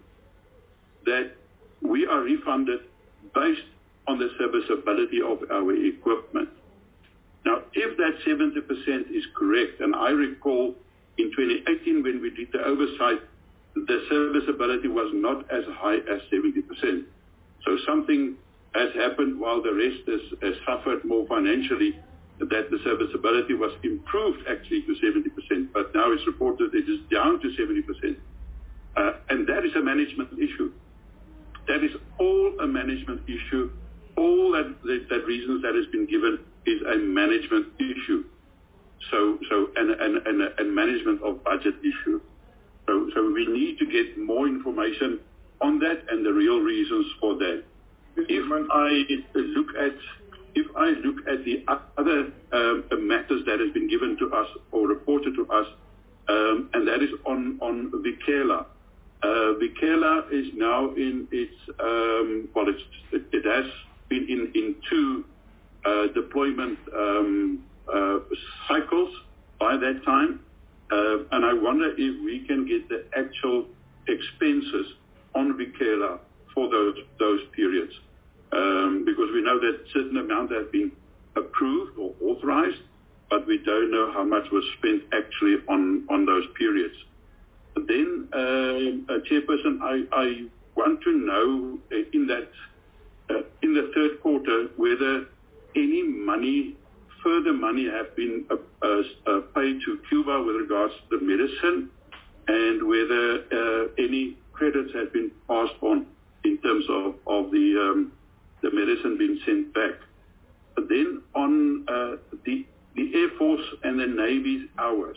that we are refunded based on the serviceability of our equipment. Now, if that seventy percent is correct, and I recall in twenty eighteen when we did the oversight, the serviceability was not as high as seventy percent. So something has happened while the rest has, has suffered more financially, that the serviceability was improved actually to seventy percent, but now it's reported it is down to seventy percent. Uh, and that is a management issue. That is all a management issue. All that, that, that reasons that has been given is a management issue. So, so and, and, and, and management of budget issue. So, so we need to get more information on that and the real reasons for that. If I look at if I look at the other um, matters that has been given to us or reported to us, um, and that is on on Vikela. Uh, Vikela is now in its, um, well, it's, it, it has been in, in two uh, deployment um, uh, cycles by that time. Uh, and I wonder if we can get the actual expenses on Vikela for those, those periods. Um, because we know that certain amount have been approved or authorized, but we don't know how much was spent actually on, on those periods. Then, uh, uh, Chairperson, I, I want to know uh, in that uh, in the third quarter whether any money, further money, have been uh, uh, paid to Cuba with regards to the medicine, and whether uh, any credits have been passed on in terms of of the um, the medicine being sent back. But then on uh, the the Air Force and the Navy's hours.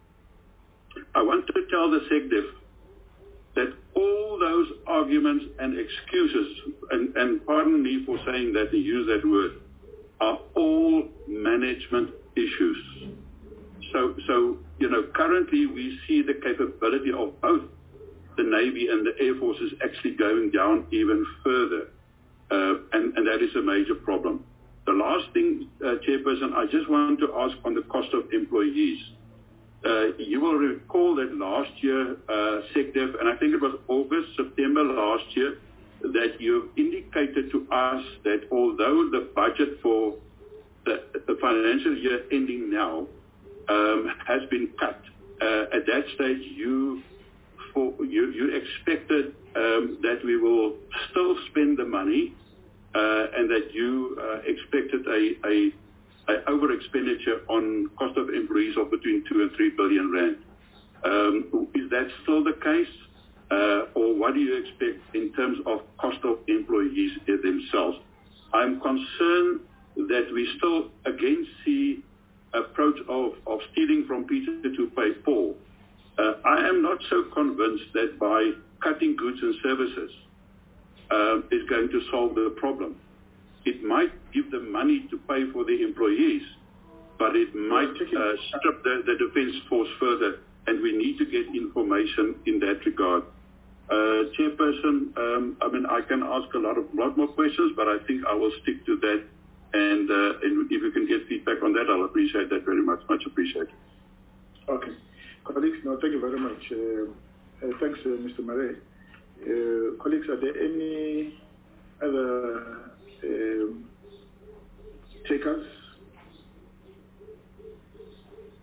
I want to tell the SecDef that all those arguments and excuses, and, and pardon me for saying that, to use that word, are all management issues. So, so you know, currently we see the capability of both the Navy and the Air Force is actually going down even further, uh, and, and that is a major problem. The last thing, uh, Chairperson, I just want to ask on the cost of employees. Uh, you will recall that last year, uh, SecDef, and I think it was August, September last year, that you indicated to us that although the budget for the, the financial year ending now um, has been cut, uh, at that stage you for, you, you expected um, that we will still spend the money, uh, and that you uh, expected a, a Uh, over expenditure on cost of employees of between two and three billion rand. Um, is that still the case, uh, or what do you expect in terms of cost of employees themselves? I'm concerned that we still again see approach of, of stealing from Peter to pay Paul. Uh, I am not so convinced that by cutting goods and services uh, is going to solve the problem. It might give them money to pay for the employees, but it might uh, strip the, the defense force further, and we need to get information in that regard. Uh, Chairperson, um, I mean, I can ask a lot of lot more questions, but I think I will stick to that, and, uh, and if you can get feedback on that, I'll appreciate that very much, much appreciated. Okay. Colleagues, no, thank you very much. Uh, uh, thanks, uh, Mister Murray. Uh, colleagues, are there any other Um, takers?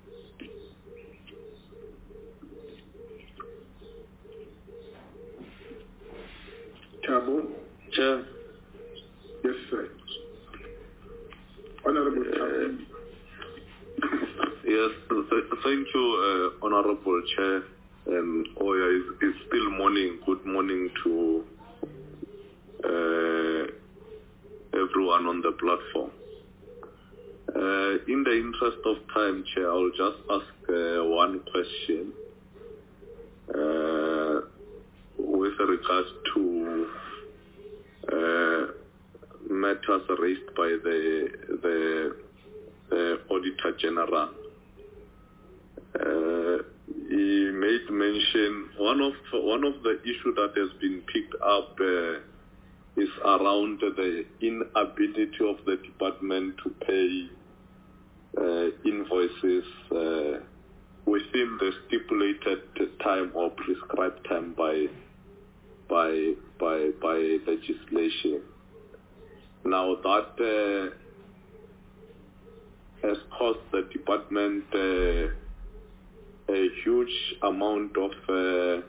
thank you, uh, Honorable Chair. Um, Oya, it's, it's still morning. Good morning to uh, everyone on the platform. Uh, in the interest of time, Chair, I'll just ask uh, one question uh, with regards to uh, matters raised by the the, the Auditor General. Uh, he made mention one of one of the issues that has been picked up uh, is around the inability of the department to pay uh, invoices uh, within the stipulated time or prescribed time by by by by legislation. Now that uh, has caused the department uh, a huge amount of, uh,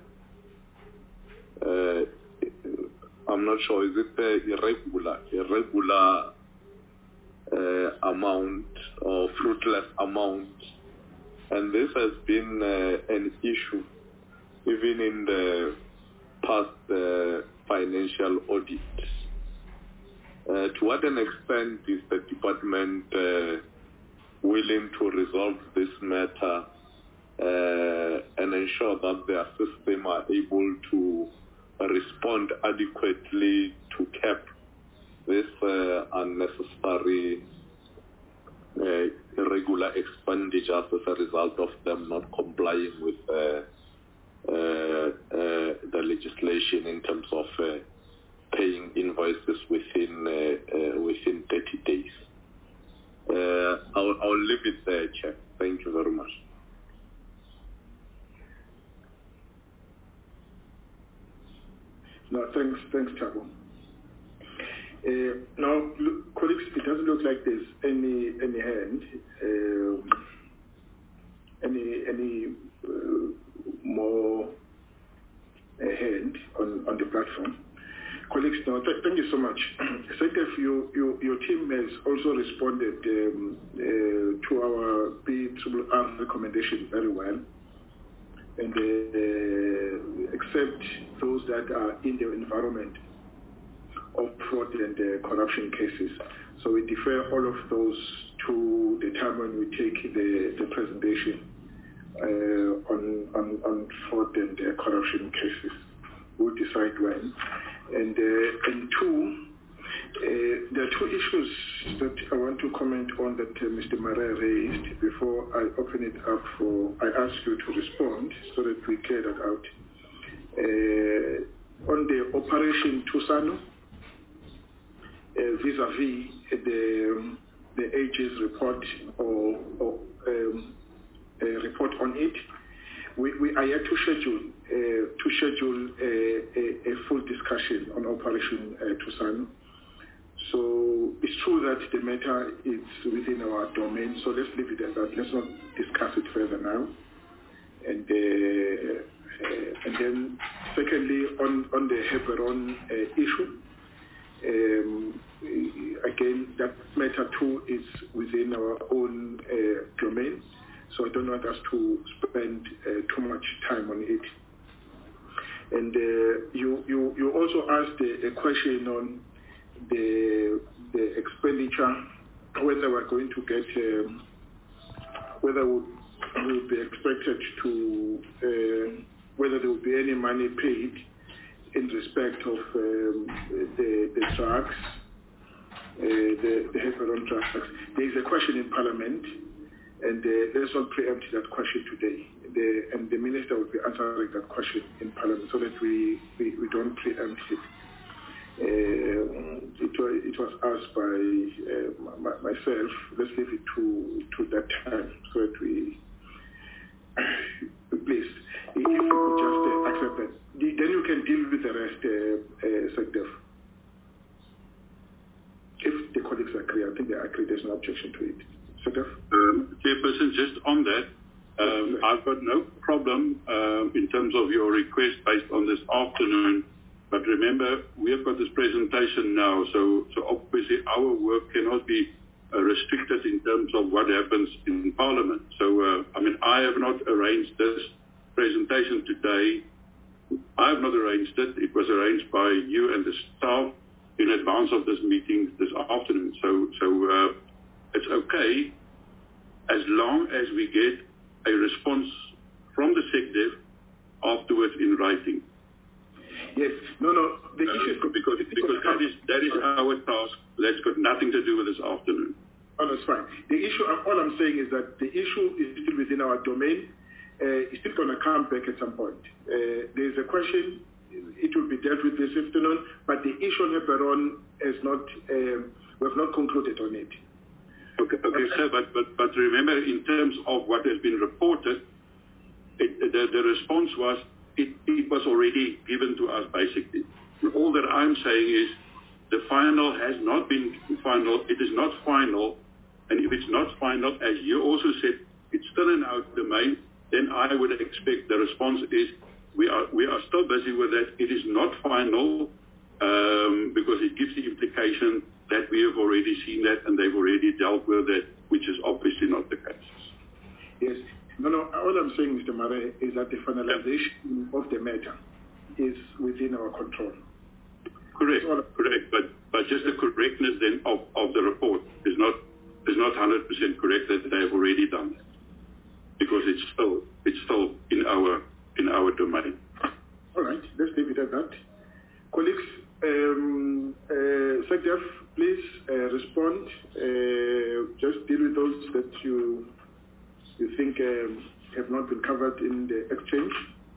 uh, I'm not sure, is it uh, irregular, irregular uh, amount or fruitless amount. And this has been uh, an issue even in the past uh, financial audit. Uh, to what an extent is the department uh, willing to resolve this matter Uh, and ensure that their system are able to respond adequately to cap this uh, unnecessary uh, irregular expenditures as a result of them not complying with uh, uh, uh, the legislation in terms of uh, paying invoices within uh, uh, within thirty days. Uh, I'll, I'll leave it there, Chair. Thank you very much. No, thanks, thanks, Thabo. Uh, now, look, colleagues, it doesn't look like there's any any hand, um, any any uh, more uh, hand on, on the platform. Colleagues, now, th thank you so much. Second, you, you, your team has also responded um, uh, to our B R R recommendation very well. And uh, except those that are in the environment of fraud and uh, corruption cases. So we defer all of those to the time when we take the, the presentation uh, on, on, on fraud and uh, corruption cases. We'll decide when. And, uh, and two, Uh, there are two issues that I want to comment on that uh, Mister Marais raised before I open it up for, I ask you to respond so that we clear that out. Uh, on the Operation Thusano, uh, vis-a-vis the, the A G's report or, or um, a report on it, we, we are yet to schedule, uh, to schedule a, a, a full discussion on Operation uh, Thusano. So it's true that the matter is within our domain, so let's leave it at that. Let's not discuss it further now. And uh, uh, and then secondly, on, on the Heberon uh, issue, um, again, that matter too is within our own uh, domain, so I don't want us to spend uh, too much time on it. And uh, you, you, you also asked a, a question on the the expenditure, whether we're going to get, um, whether we will be expected to, uh, whether there will be any money paid in respect of um, the, the drugs, uh, the, the Heparon drugs. There is a question in Parliament, and uh, let's not preempt that question today. The, and the Minister will be answering that question in Parliament so that we, we, we don't preempt it. Uh, it, was, it was asked by uh, my, myself. Let's leave it to to that time so that we please, if you could just uh, accept that, then you can deal with the rest, uh, uh, Secretary. If the colleagues agree, I think they agree. There's no objection to it. Secretary. Um, Chairperson, just on that, um, I've got no problem uh, in terms of your request based on this afternoon. But remember, we have got this presentation now, so, so obviously our work cannot be uh, restricted in terms of what happens in Parliament. So, uh, I mean, I have not arranged this presentation today. I have not arranged it. It was arranged by you and the staff in advance of this meeting this afternoon. So, so uh, it's okay as long as we get a response from the SecDef afterwards in writing. Yes. No, no. The uh, issue is because, because that is that is our task. That's got nothing to do with this afternoon. Oh, that's fine. The issue, all I'm saying is that the issue is still within our domain. Uh, it's still going to come back at some point. Uh, there's a question. It will be dealt with this afternoon, but the issue on Heberon is not. Um, we have not concluded on it. Okay, okay, sir. But but but remember, in terms of what has been reported, it, the the response was. It, it was already given to us, basically. And all that I'm saying is the final has not been final. It is not final. And if it's not final, as you also said, it's still in our domain, then I would expect the response is we are we are still busy with that. It is not final um, because it gives the implication that we have already seen that and they've already dealt with it, which is obviously not the case. Yes. No, no, all I'm saying, Mister Mare, is that the finalization of the matter is within our control. Correct, correct, but but just the correctness then of, of the report is not is not one hundred percent correct that they have already done that, because it's still it's still in our in our domain. All right, let's leave it at that. Colleagues, um, uh, SecDef, please uh, respond. Uh, just deal with those that you. you think um, have not been covered in the exchange?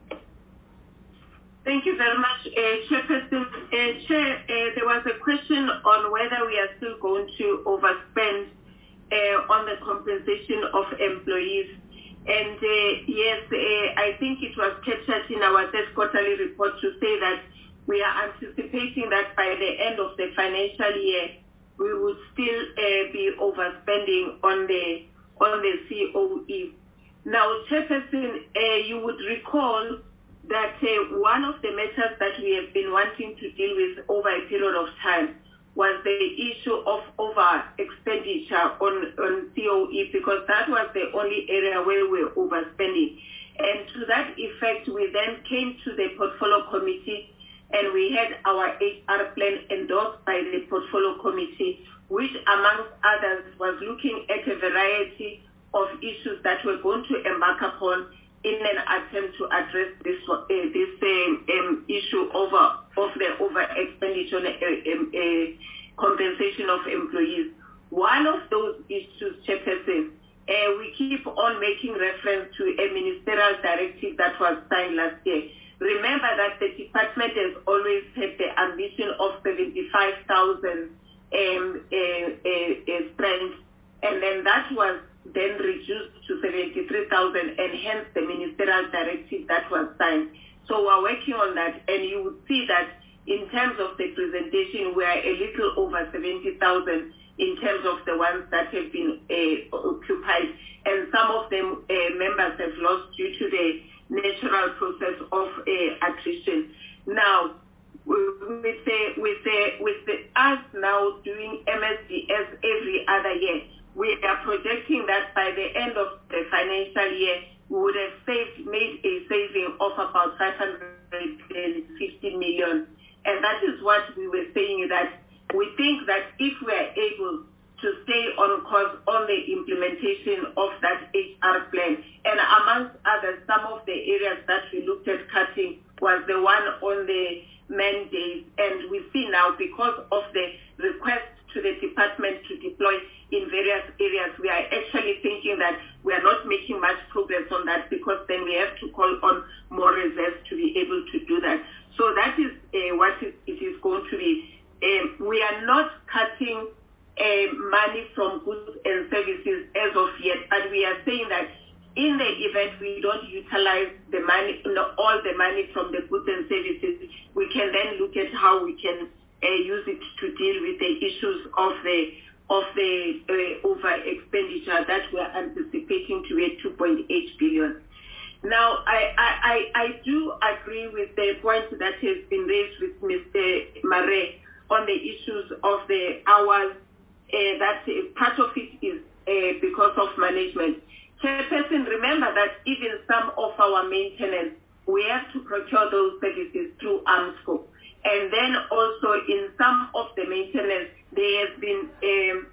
Thank you very much, uh, Chairperson. Uh, Chair, uh, there was a question on whether we are still going to overspend uh, on the compensation of employees. And uh, yes, uh, I think it was captured in our third quarterly report to say that we are anticipating that by the end of the financial year, we would still uh, be overspending on the on the C O E. Now, Chairperson, uh, you would recall that uh, one of the matters that we have been wanting to deal with over a period of time was the issue of over expenditure on, on C O E, because that was the only area where we were overspending. And to that effect, we then came to the portfolio committee and we had our H R plan endorsed by the portfolio committee, which amongst others was looking at a variety of issues that we're going to embark upon in an attempt to address this uh, this um, um, issue over of the over expenditure uh, um, uh, compensation of employees. One of those issues, Chairperson, uh, we keep on making reference to a ministerial directive that was signed last year. Remember that the department has always had the ambition of seventy-five thousand um, uh, uh, uh, strength, and then that was then reduced to seventy-three thousand, and hence the ministerial directive that was signed. So we're working on that, and you would see that in terms of the presentation, we are a little over seventy thousand in terms of the ones that have been uh, occupied, and some of them uh, members have lost due to the natural process of uh, attrition. Now, with the, with the, with the us now doing M S D S every other year, we are projecting that by the end of the financial year, we would have saved, made a saving of about five hundred fifty million. And that is what we were saying, that we think that if we are able to stay on course on the implementation of that H R plan, and amongst others, some of the areas that we looked at cutting was the one on the mandate, and we see now because of the request to the department to deploy in various areas, we are actually thinking that we are not making much progress on that, because then we have to call on more reserves to be able to do that. So that is uh, what it is going to be. Um, we are not cutting uh, money from goods and services as of yet, but we are saying that in the event we don't utilize the money, all the money from the goods and services, we can then look at how we can uh, use it to deal with the issues of the of the uh, over expenditure that we are anticipating to be at two point eight billion. Now, I, I, I do agree with the point that has been raised with Mister Mare on the issues of the hours uh, that uh, part of it is uh, because of management. Chairperson, remember that even some of our maintenance, we have to procure those services through AMSCO. And then also in some of the maintenance, there has been um,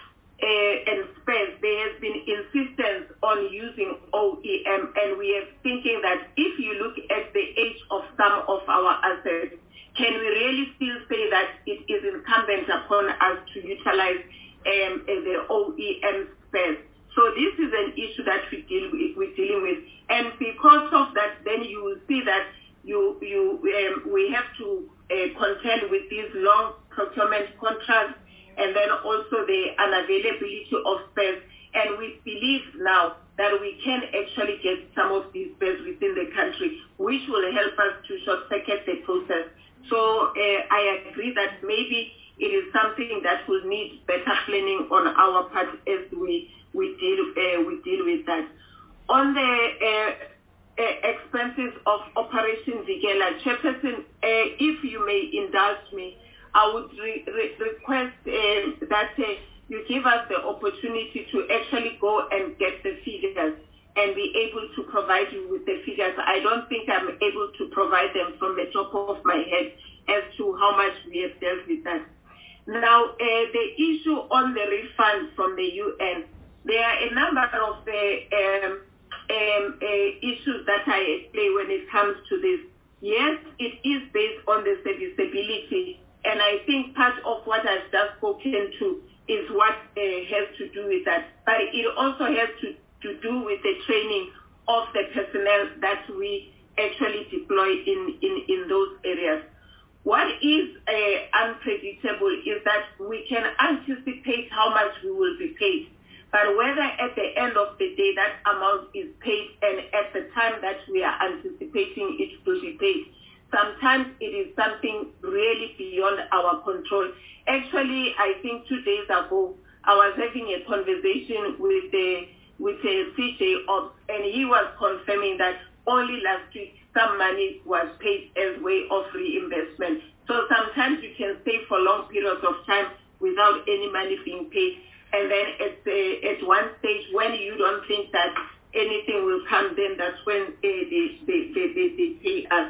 uh, and space, there has been insistence on using O E M, and we are thinking that if you look at the age of some of our assets, can we really still say that it is incumbent upon us to utilize um, the O E M space? So this is an issue that we deal with, we're dealing with, and because of that, then you will see that you you um, we have to uh, contend with these long procurement contracts, and then also the unavailability of space. And we believe now that we can actually get some of these space within the country, which will help us to short-circuit the process. So uh, I agree that maybe it is something that will need better planning on our part as we we deal uh, we deal with that. On the uh, uh, expenses of Operation Vikela, Chairperson, uh, if you may indulge me, I would re re request uh, that uh, you give us the opportunity to actually go and get the figures and be able to provide you with the figures. I don't think I'm able to provide them from the top of my head as to how much we have dealt with that. Now, uh, the issue on the refund from the U N, there are a number of uh, um, um, uh, issues that I explain when it comes to this. Yes, it is based on the serviceability, and I think part of what I've just spoken to is what uh, has to do with that. But it also has to, to do with the training of the personnel that we actually deploy in, in, in those areas. What is uh, unpredictable is that we can anticipate how much we will be paid. But whether at the end of the day that amount is paid and at the time that we are anticipating it to be paid, sometimes it is something really beyond our control. Actually, I think two days ago, I was having a conversation with a, with a C J Ops, and he was confirming that only last week some money was paid as way of reinvestment. So sometimes you can stay for long periods of time without any money being paid. And then at, uh, at one stage, when you don't think that anything will come, then that's when uh, they, they, they, they, they pay us.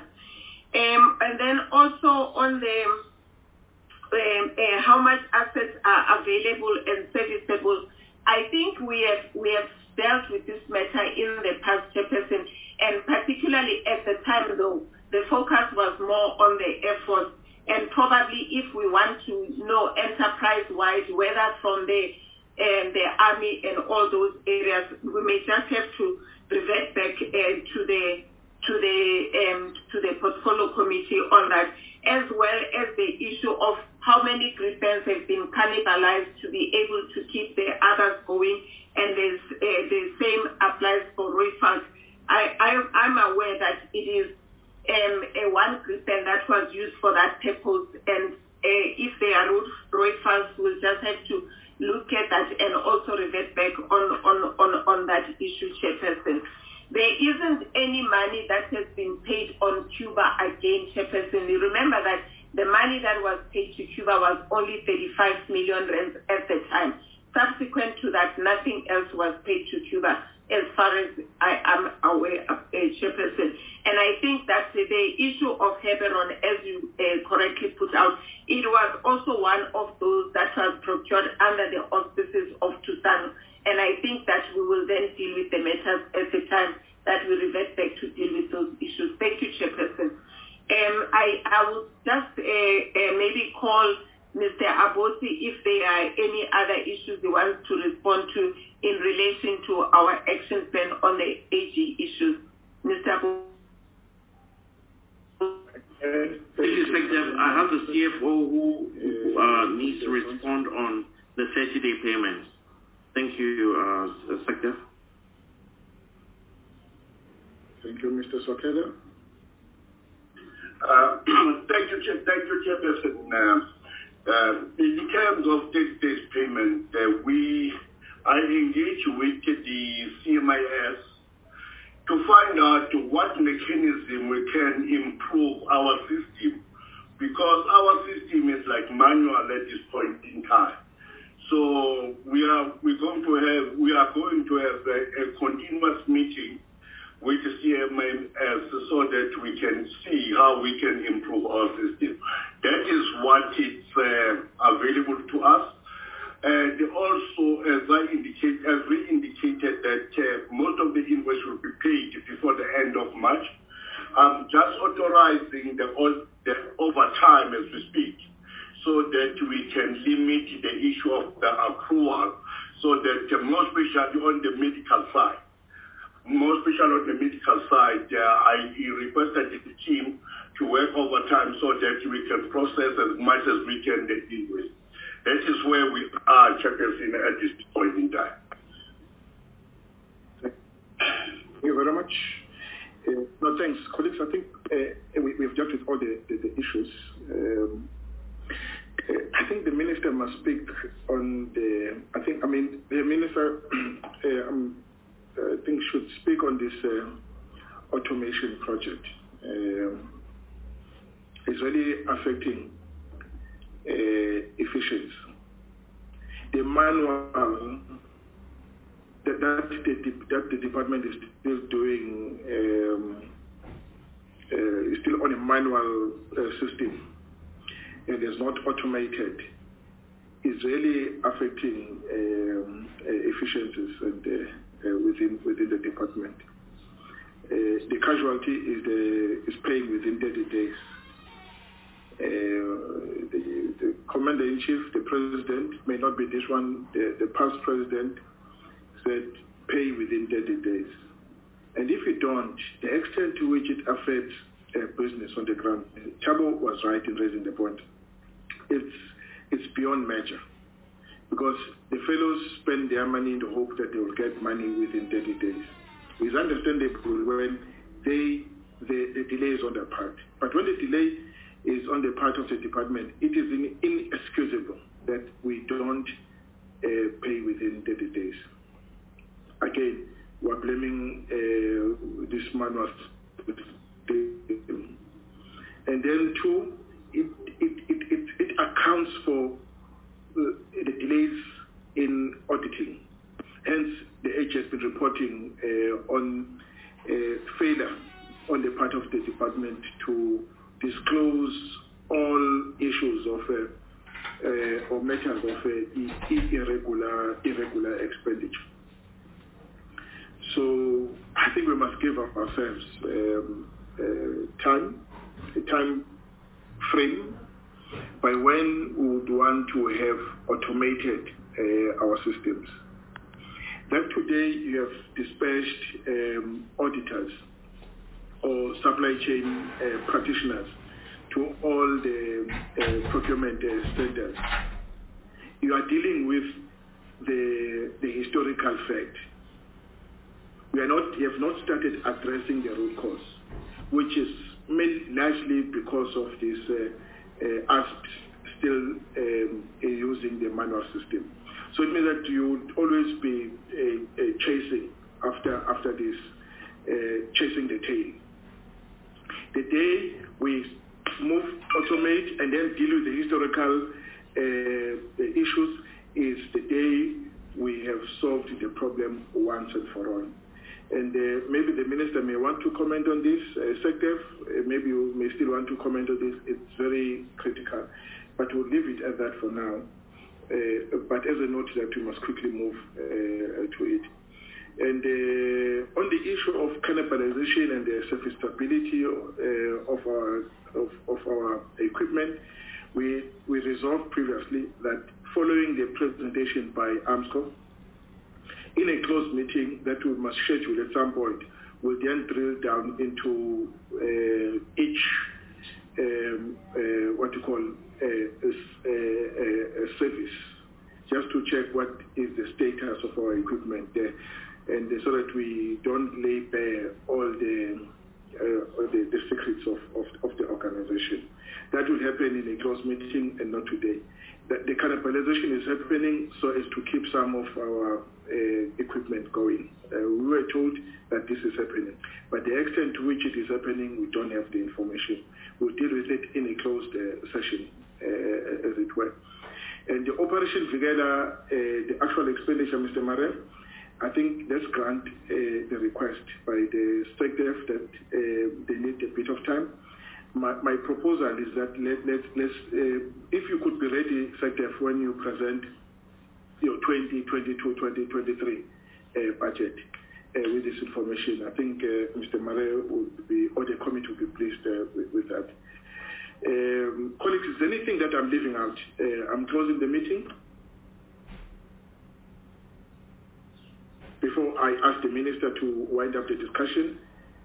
Um, and then also on the um, uh, how much assets are available and serviceable, I think we have we have dealt with this matter in the past, Chairperson, and particularly at the time, though, the focus was more on the Air Force. And probably if we want to know enterprise-wide, whether from the um, the Army and all those areas, we may just have to revert back uh, to the to the um, to the portfolio committee on that, as well as the issue of how many Griffins have been cannibalized to be able to keep the others going, and there's, uh, the same applies for refunds. I, I I'm aware that it is um, a one Griffin that was used for that purpose, and uh, if there are refunds, we'll just have to look at that and also revert back on on on on that issue, Chairperson. There isn't any money that has been paid on Cuba again, Chairperson. You remember that the money that was paid to Cuba was only thirty-five million rands at the time. Subsequent to that, nothing else was paid to Cuba, as far as I am aware of, uh, Chairperson. And I think that uh, the issue of Hebron, as you uh, correctly put out, it was also one of those that was procured under the auspices of TUSANO. And I think that we will then deal with the matters at the time that we revert back to deal with those issues. Thank you, Chairperson. Um, I, I would just uh, uh, maybe call Mister Abosi if there are any other issues he wants to respond to in relation to our action plan on the A G issues. Mister Abosi. Thank you, Secretary. I have the C F O who, who uh, needs to respond on the thirty-day payments. Thank you, uh, Secretary. Thank you, Mister Sokela. Uh, thank you, thank you, Chairperson. Uh, uh, in terms of thirty days payment, uh, we I engaged with the C M I S to find out what mechanism we can improve our system, because our system is like manual at this point in time. So continuous meeting with the C M S so that we can see how we can improve our system. That is what is uh, available to us. And also, as I indicate, as we indicated that uh, most of the invoice will be paid before the end of March. I'm just authorizing the, the overtime as we speak, so that we can limit the issue of the accrual, so that uh, more especially on the medical side, more especially on the medical side, uh, I requested the team to work overtime so that we can process as much as we can the invoice. That is where we are, Chairperson, at this point in time. Thank you very much. Uh, no, thanks, colleagues. I think uh, we, we've dealt with all the, the, the issues. Um, uh, I think the minister must speak on the. I think. I mean, the minister. uh, um, I think should speak on this uh, automation project. Um, it's really affecting uh, efficiency. The manual that, that, the, that the department is still doing um, uh, is still on a manual uh, system and is not automated, is really affecting um, uh, efficiencies and uh, Uh, within within the department. Uh, the casualty is the is paying within thirty days. Uh, the, the commander-in-chief, the president, may not be this one, the, the past president said pay within thirty days. And if you don't, the extent to which it affects uh, business on the ground, Chabo was right in raising the point. It's it's beyond measure. Because the fellows spend their money in the hope that they will get money within thirty days. It's understandable when they, the, the delay is on their part. But when the delay is on the part of the department, it is inexcusable that we don't uh, pay within thirty days. Again, we're blaming uh, this manual. And then two, it, it, it, it, it accounts for Uh, the delays in auditing. Hence, the H has been reporting uh, on uh, failure on the part of the department to disclose all issues of uh, uh, or matters of uh, irregular irregular expenditure. So I think we must give ourselves um, uh, time, a time frame by when we would want to have automated uh, our systems. That today you have dispatched um, auditors or supply chain uh, practitioners to all the uh, procurement uh, standards. You are dealing with the, the historical fact. We are not, you have not started addressing the root cause, which is mainly largely because of this uh, Uh, us still um, uh, using the manual system. So it means that you would always be uh, uh, chasing after after this, uh, chasing the tail. The day we move, automate, and then deal with the historical uh, issues is the day we have solved the problem once and for all. And uh, maybe the minister may want to comment on this, uh, Secretary, uh, maybe you may still want to comment on this. It's very critical, but we'll leave it at that for now. Uh, but as a note that we must quickly move uh, to it. And uh, on the issue of cannibalization and the serviceability uh, of, our, of, of our equipment, we, we resolved previously that following the presentation by AMSCO, in a closed meeting that we must schedule at some point, we'll then drill down into uh, each, um, uh, what you call, uh, a, a, a service, just to check what is the status of our equipment there, and uh, so that we don't lay bare all the, uh, all the, the secrets of, of, of the organization. That will happen in a closed meeting and not today. The, the cannibalization is happening so as to keep some of our uh, equipment going. Uh, we were told that this is happening, but the extent to which it is happening, we don't have the information. We'll deal with it in a closed uh, session, uh, as it were. And the Operation Vigela, uh, the actual expenditure, Mister Mare, I think let's grant uh, the request by the SecDef that uh, they need a bit of time. My, my proposal is that let, let, let's, uh, if you could be ready, SecDef, when you present your twenty twenty-two twenty twenty-three uh, budget uh, with this information, I think uh, Mister Mare would be, or the committee would be pleased uh, with, with that. Um, colleagues, is there anything that I'm leaving out? Uh, I'm closing the meeting. Before I ask the Minister to wind up the discussion.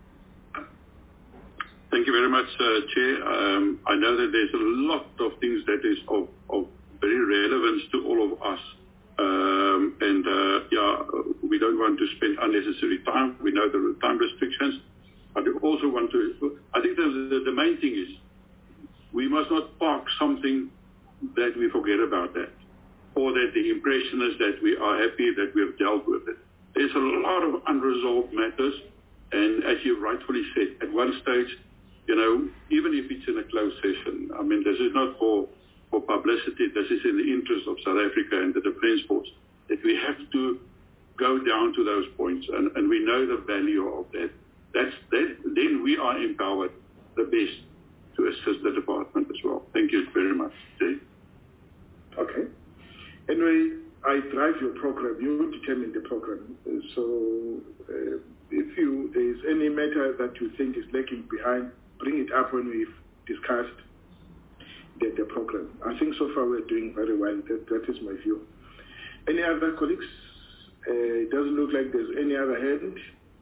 Thank you very much, uh, Chair. Um, I know that there's a lot of things that is of, of very relevance to all of us. Um, and uh, yeah, we don't want to spend unnecessary time. We know there are time restrictions. But we also want to, I think the, the, the main thing is we must not park something that we forget about that. Or that the impression is that we are happy that we have dealt with it. There's a lot of unresolved matters, and as you rightfully said, at one stage, you know, even if it's in a closed session, I mean, this is not for, for publicity, this is in the interest of South Africa and the Defence Force, that we have to go down to those points, and, and we know the value of that. That's that. Then we are empowered the best to assist the department as well. Thank you very much, Jay. Okay. Anyway, I drive your program. You determine the program. So uh, if you there is any matter that you think is lagging behind, bring it up when we've discussed the, the program. I think so far we're doing very well. That, that is my view. Any other colleagues? Uh, it doesn't look like there's any other hand.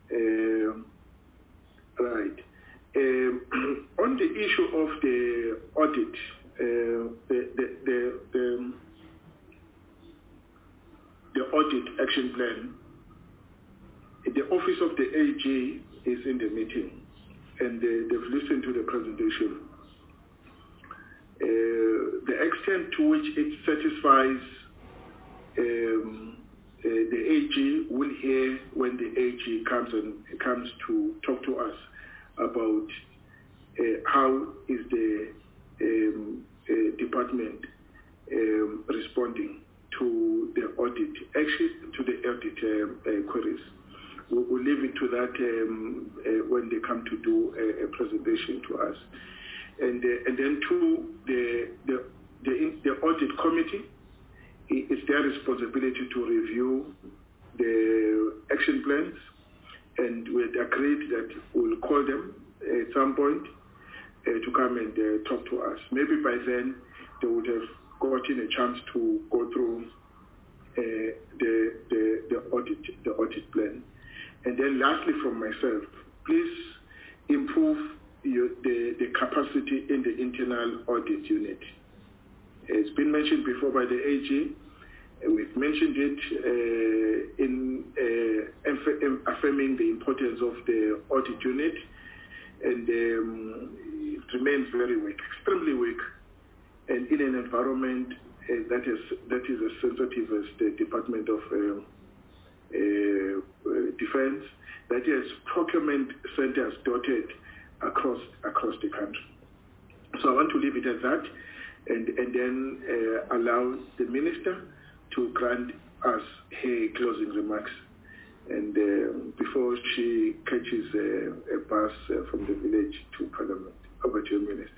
Uh, right. Um, on the issue of the audit, uh, the, the, the, the the audit action plan, the office of the A G is in the meeting, and they, they've listened to the presentation. Uh, the extent to which it satisfies um, uh, the A G will hear when the A G comes and comes to talk to us about uh, how is the um, uh, department um, responding to the audit, actually to the audit um, uh, queries. We'll, we'll leave it to that um, uh, when they come to do a, a presentation to us. And, uh, and then to the, the, the, the audit committee, it's their responsibility to review the action plans, and we had agreed that we'll call them at some point uh, to come and uh, talk to us. Maybe by then they would have gotten a chance to go through uh, the, the, the, audit, the audit plan. And then lastly from myself, please improve your, the, the capacity in the internal audit unit. It's been mentioned before by the A G. We've mentioned it uh, in uh, affirming the importance of the audit unit, and um, it remains very weak, extremely weak, and in an environment uh, that is that is as sensitive as the Department of uh, uh, Defense, that has procurement centers dotted across across the country. So I want to leave it at that, and and then uh, allow the minister to grant us her closing remarks, and uh, before she catches uh, a bus uh, from the village to Parliament. Over to you, Minister.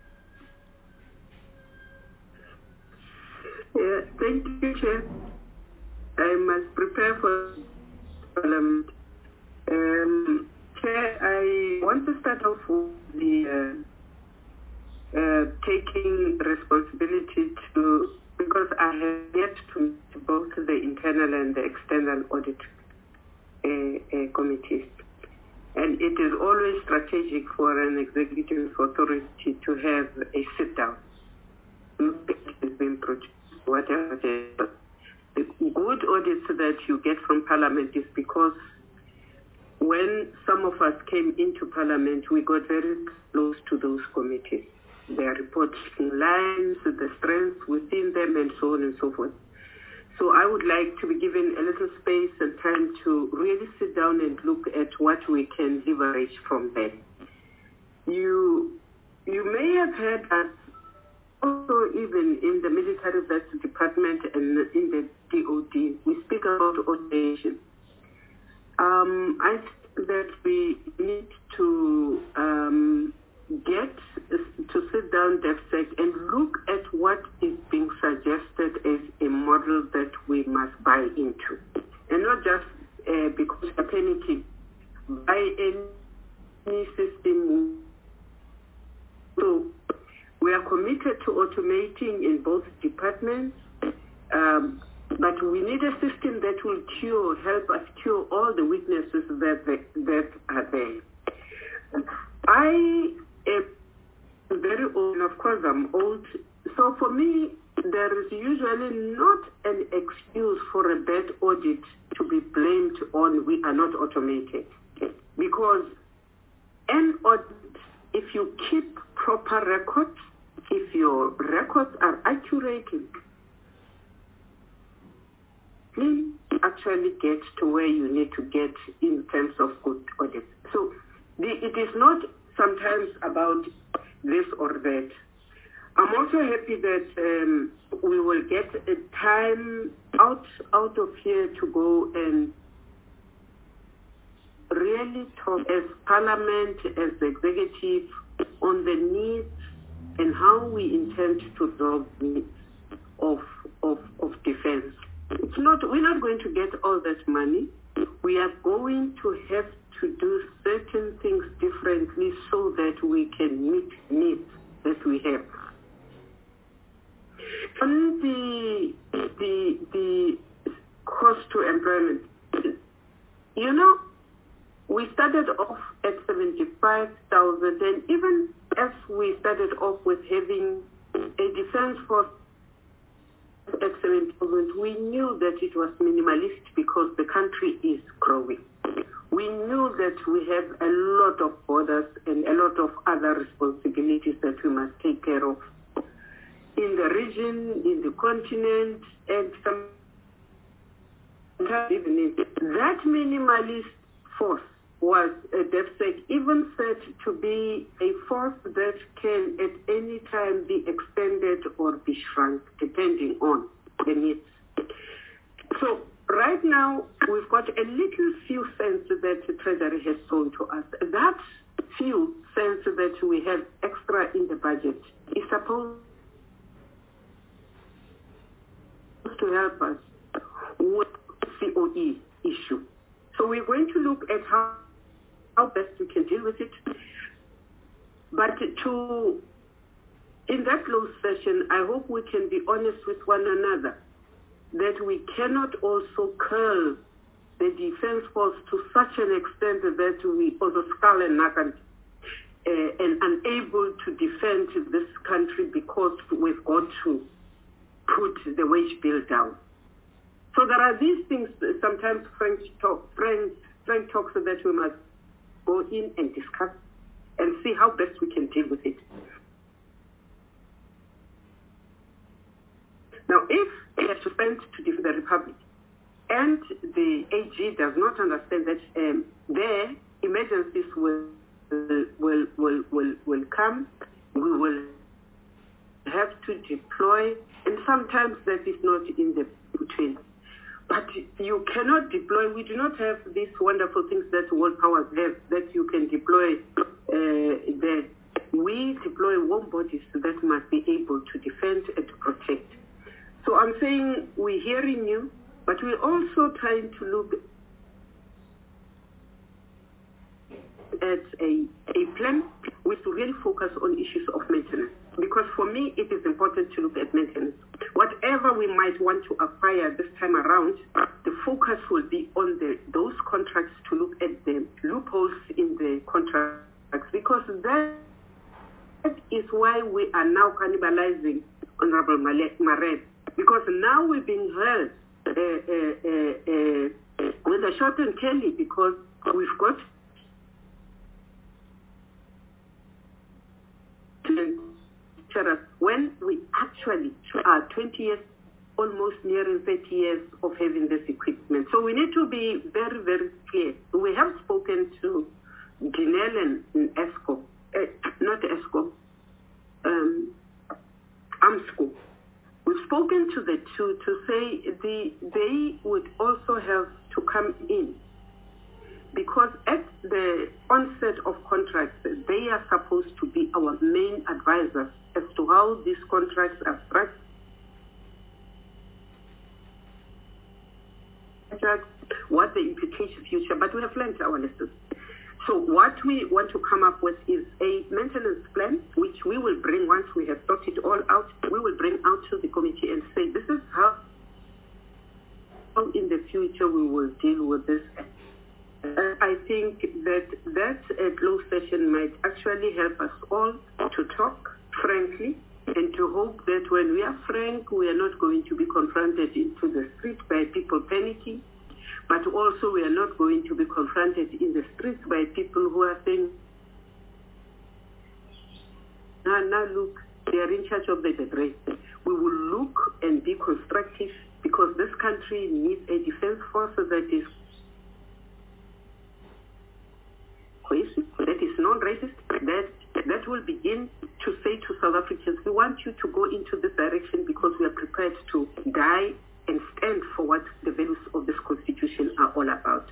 Yeah, thank you, Chair. I must prepare for Parliament. Um, Chair, I want to start off with the uh, uh, taking responsibility to, because I have yet to meet both the internal and the external audit uh, uh, committees. And it is always strategic for an executive authority to have a sit-down. It has been produced, whatever it is. The good audits that you get from Parliament is because when some of us came into Parliament, we got very close to those committees. Their reporting lines, the strengths within them, and so on and so forth. So I would like to be given a little space and time to really sit down and look at what we can leverage from them. You, you may have heard us also, even in the military vets department and in the D O D, we speak about automation. Um, I think that we need to um, get to sit down, DevSec, and look at what is being suggested as a model that we must buy into, and not just uh, because we're panicking. Buy any system. So we are committed to automating in both departments, um, but we need a system that will cure, help us cure all the weaknesses that, that, that are there. I am very old, of course I'm old, so for me, there is usually not an excuse for a bad audit to be blamed on we are not automated. Because an audit, if you keep proper records, if your records are accurate, you actually get to where you need to get in terms of good audits. So the, it is not sometimes about this or that. I'm also happy that um, we will get a time out, out of here to go and really talk as Parliament, as the executive, on the needs and how we intend to resolve the needs of, of, of defense. It's not, we're not going to get all that money. We are going to have to do certain things differently so that we can meet needs that we have. On the, the, the cost to employment, you know, we started off at seventy-five thousand, and even as we started off with having a defense force at seventy thousand, we knew that it was minimalist because the country is growing. We knew that we have a lot of borders and a lot of other responsibilities that we must take care of in the region, in the continent, and some even in that minimalist force was a DevSec even said to be a force that can at any time be extended or be shrunk depending on the needs. So right now we've got a little few cents that the Treasury has sold to us. That few cents that we have extra in the budget is supposed to help us with C O E issue. So we're going to look at how how best we can deal with it. But to, in that closed session, I hope we can be honest with one another that we cannot also curl the defense force to such an extent that we also skull and knuckle uh, and unable to defend this country because we've got to put the wage bill down. So there are these things, sometimes Frank, talk, Frank, Frank talks that we must go in and discuss and see how best we can deal with it. Now, if we have to spend to defend the Republic and the A G does not understand that um, their emergencies will, will, will, will, will come, we will have to deploy, and sometimes that is not in the between. But you cannot deploy, we do not have these wonderful things that world powers have, that you can deploy uh, there. We deploy warm bodies that must be able to defend and to protect. So I'm saying we're hearing you, but we're also trying to look at a, a plan which will really focus on issues of maintenance. Because for me, it is important to look at maintenance. Whatever we might want to acquire this time around, the focus will be on the, those contracts to look at the loopholes in the contracts, because that is why we are now cannibalizing Honorable Mareb, because now we're being held uh, uh, uh, uh, with a short and curly, because we've got when we actually are twenty years, almost nearing thirty years of having this equipment. So we need to be very, very clear. We have spoken to Ginel and, and ESCO, uh, not ESCO, um, AMSCO. We've spoken to the two to say the, they would also have to come in because at the onset of contracts, they are supposed to be our main advisors as to how these contracts are structured, what the implication future, but we have learned our lessons. So what we want to come up with is a maintenance plan, which we will bring once we have thought it all out. We will bring out to the committee and say, this is how, how in the future we will deal with this. Uh, I think that that uh, closed session might actually help us all to talk frankly and to hope that when we are frank, we are not going to be confronted into the street by people panicking, but also we are not going to be confronted in the streets by people who are saying, now, now look, they are in charge of the debris. We will look and be constructive because this country needs a defense force that is cohesive, that is non-racist, that that will begin to say to South Africans, we want you to go into this direction because we are prepared to die and stand for what the values of this constitution are all about.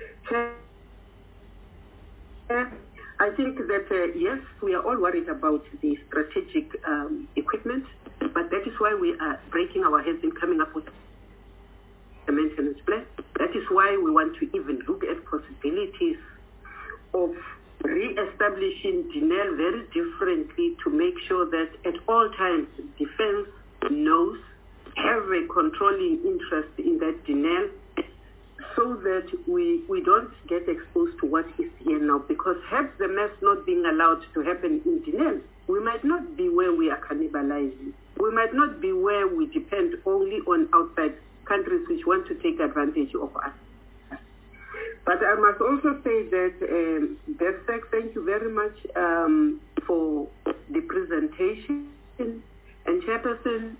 I think that, uh, yes, we are all worried about the strategic um, equipment, but that is why we are breaking our heads in coming up with a maintenance plan. That is why we want to even look at possibilities of re-establishing D N L very differently to make sure that at all times defense knows, have a controlling interest in that D N L so that we, we don't get exposed to what is here now. Because had the mess not being allowed to happen in D N L, we might not be where we are cannibalizing. We might not be where we depend only on outside countries which want to take advantage of us. But I must also say that, um, Destek, thank you very much um, for the presentation. And Chairperson,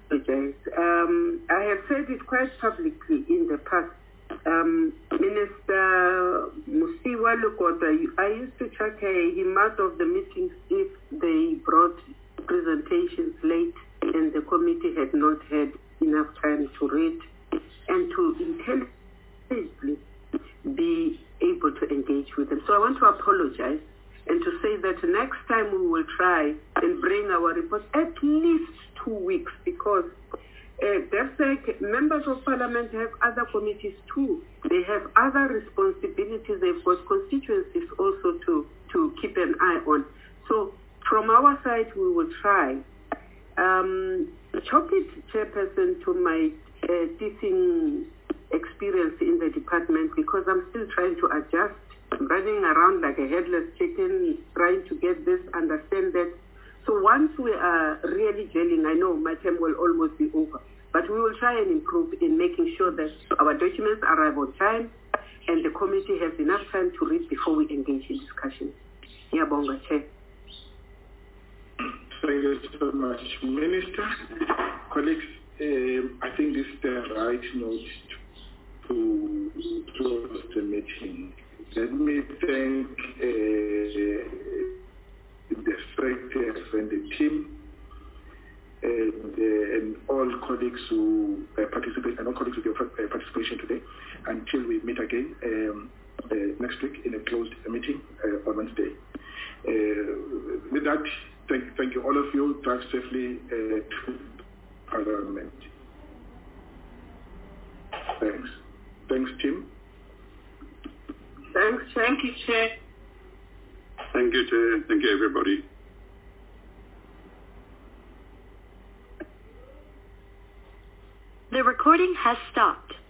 um, I have said it quite publicly in the past. Um, Minister Musiwa Lukota, I used to check him out of the meetings if they brought presentations late and the committee had not had enough time to read and to intelligently be able to engage with them. So I want to apologize and to say that next time we will try and bring our report at least two weeks because uh, DEFSEC, members of parliament have other committees too. They have other responsibilities. They've got constituencies also to, to keep an eye on. So from our side, we will try. Um, chop it, Chairperson, to my uh, teaching experience in the department because I'm still trying to adjust. I'm running around like a headless chicken, trying to get this, understand that. So once we are really gelling, I know my term will almost be over, but we will try and improve in making sure that our documents arrive on time and the committee has enough time to read before we engage in discussions. Ngiyabonga, Chair. Thank you so much, Minister. Colleagues, um, I think this is the right note to close the meeting. Let me thank uh, the secretaries and the team and, uh, and all colleagues who uh, participate and all colleagues with their uh, participation today until we meet again um, uh, next week in a closed meeting uh, on Wednesday. Uh, with that, thank, thank you all of you. Drive safely uh, to Parliament. Thanks. Thanks, Tim. Thanks, Chair. Thank you, Chair. Thank you, Chair. Thank you, everybody. The recording has stopped.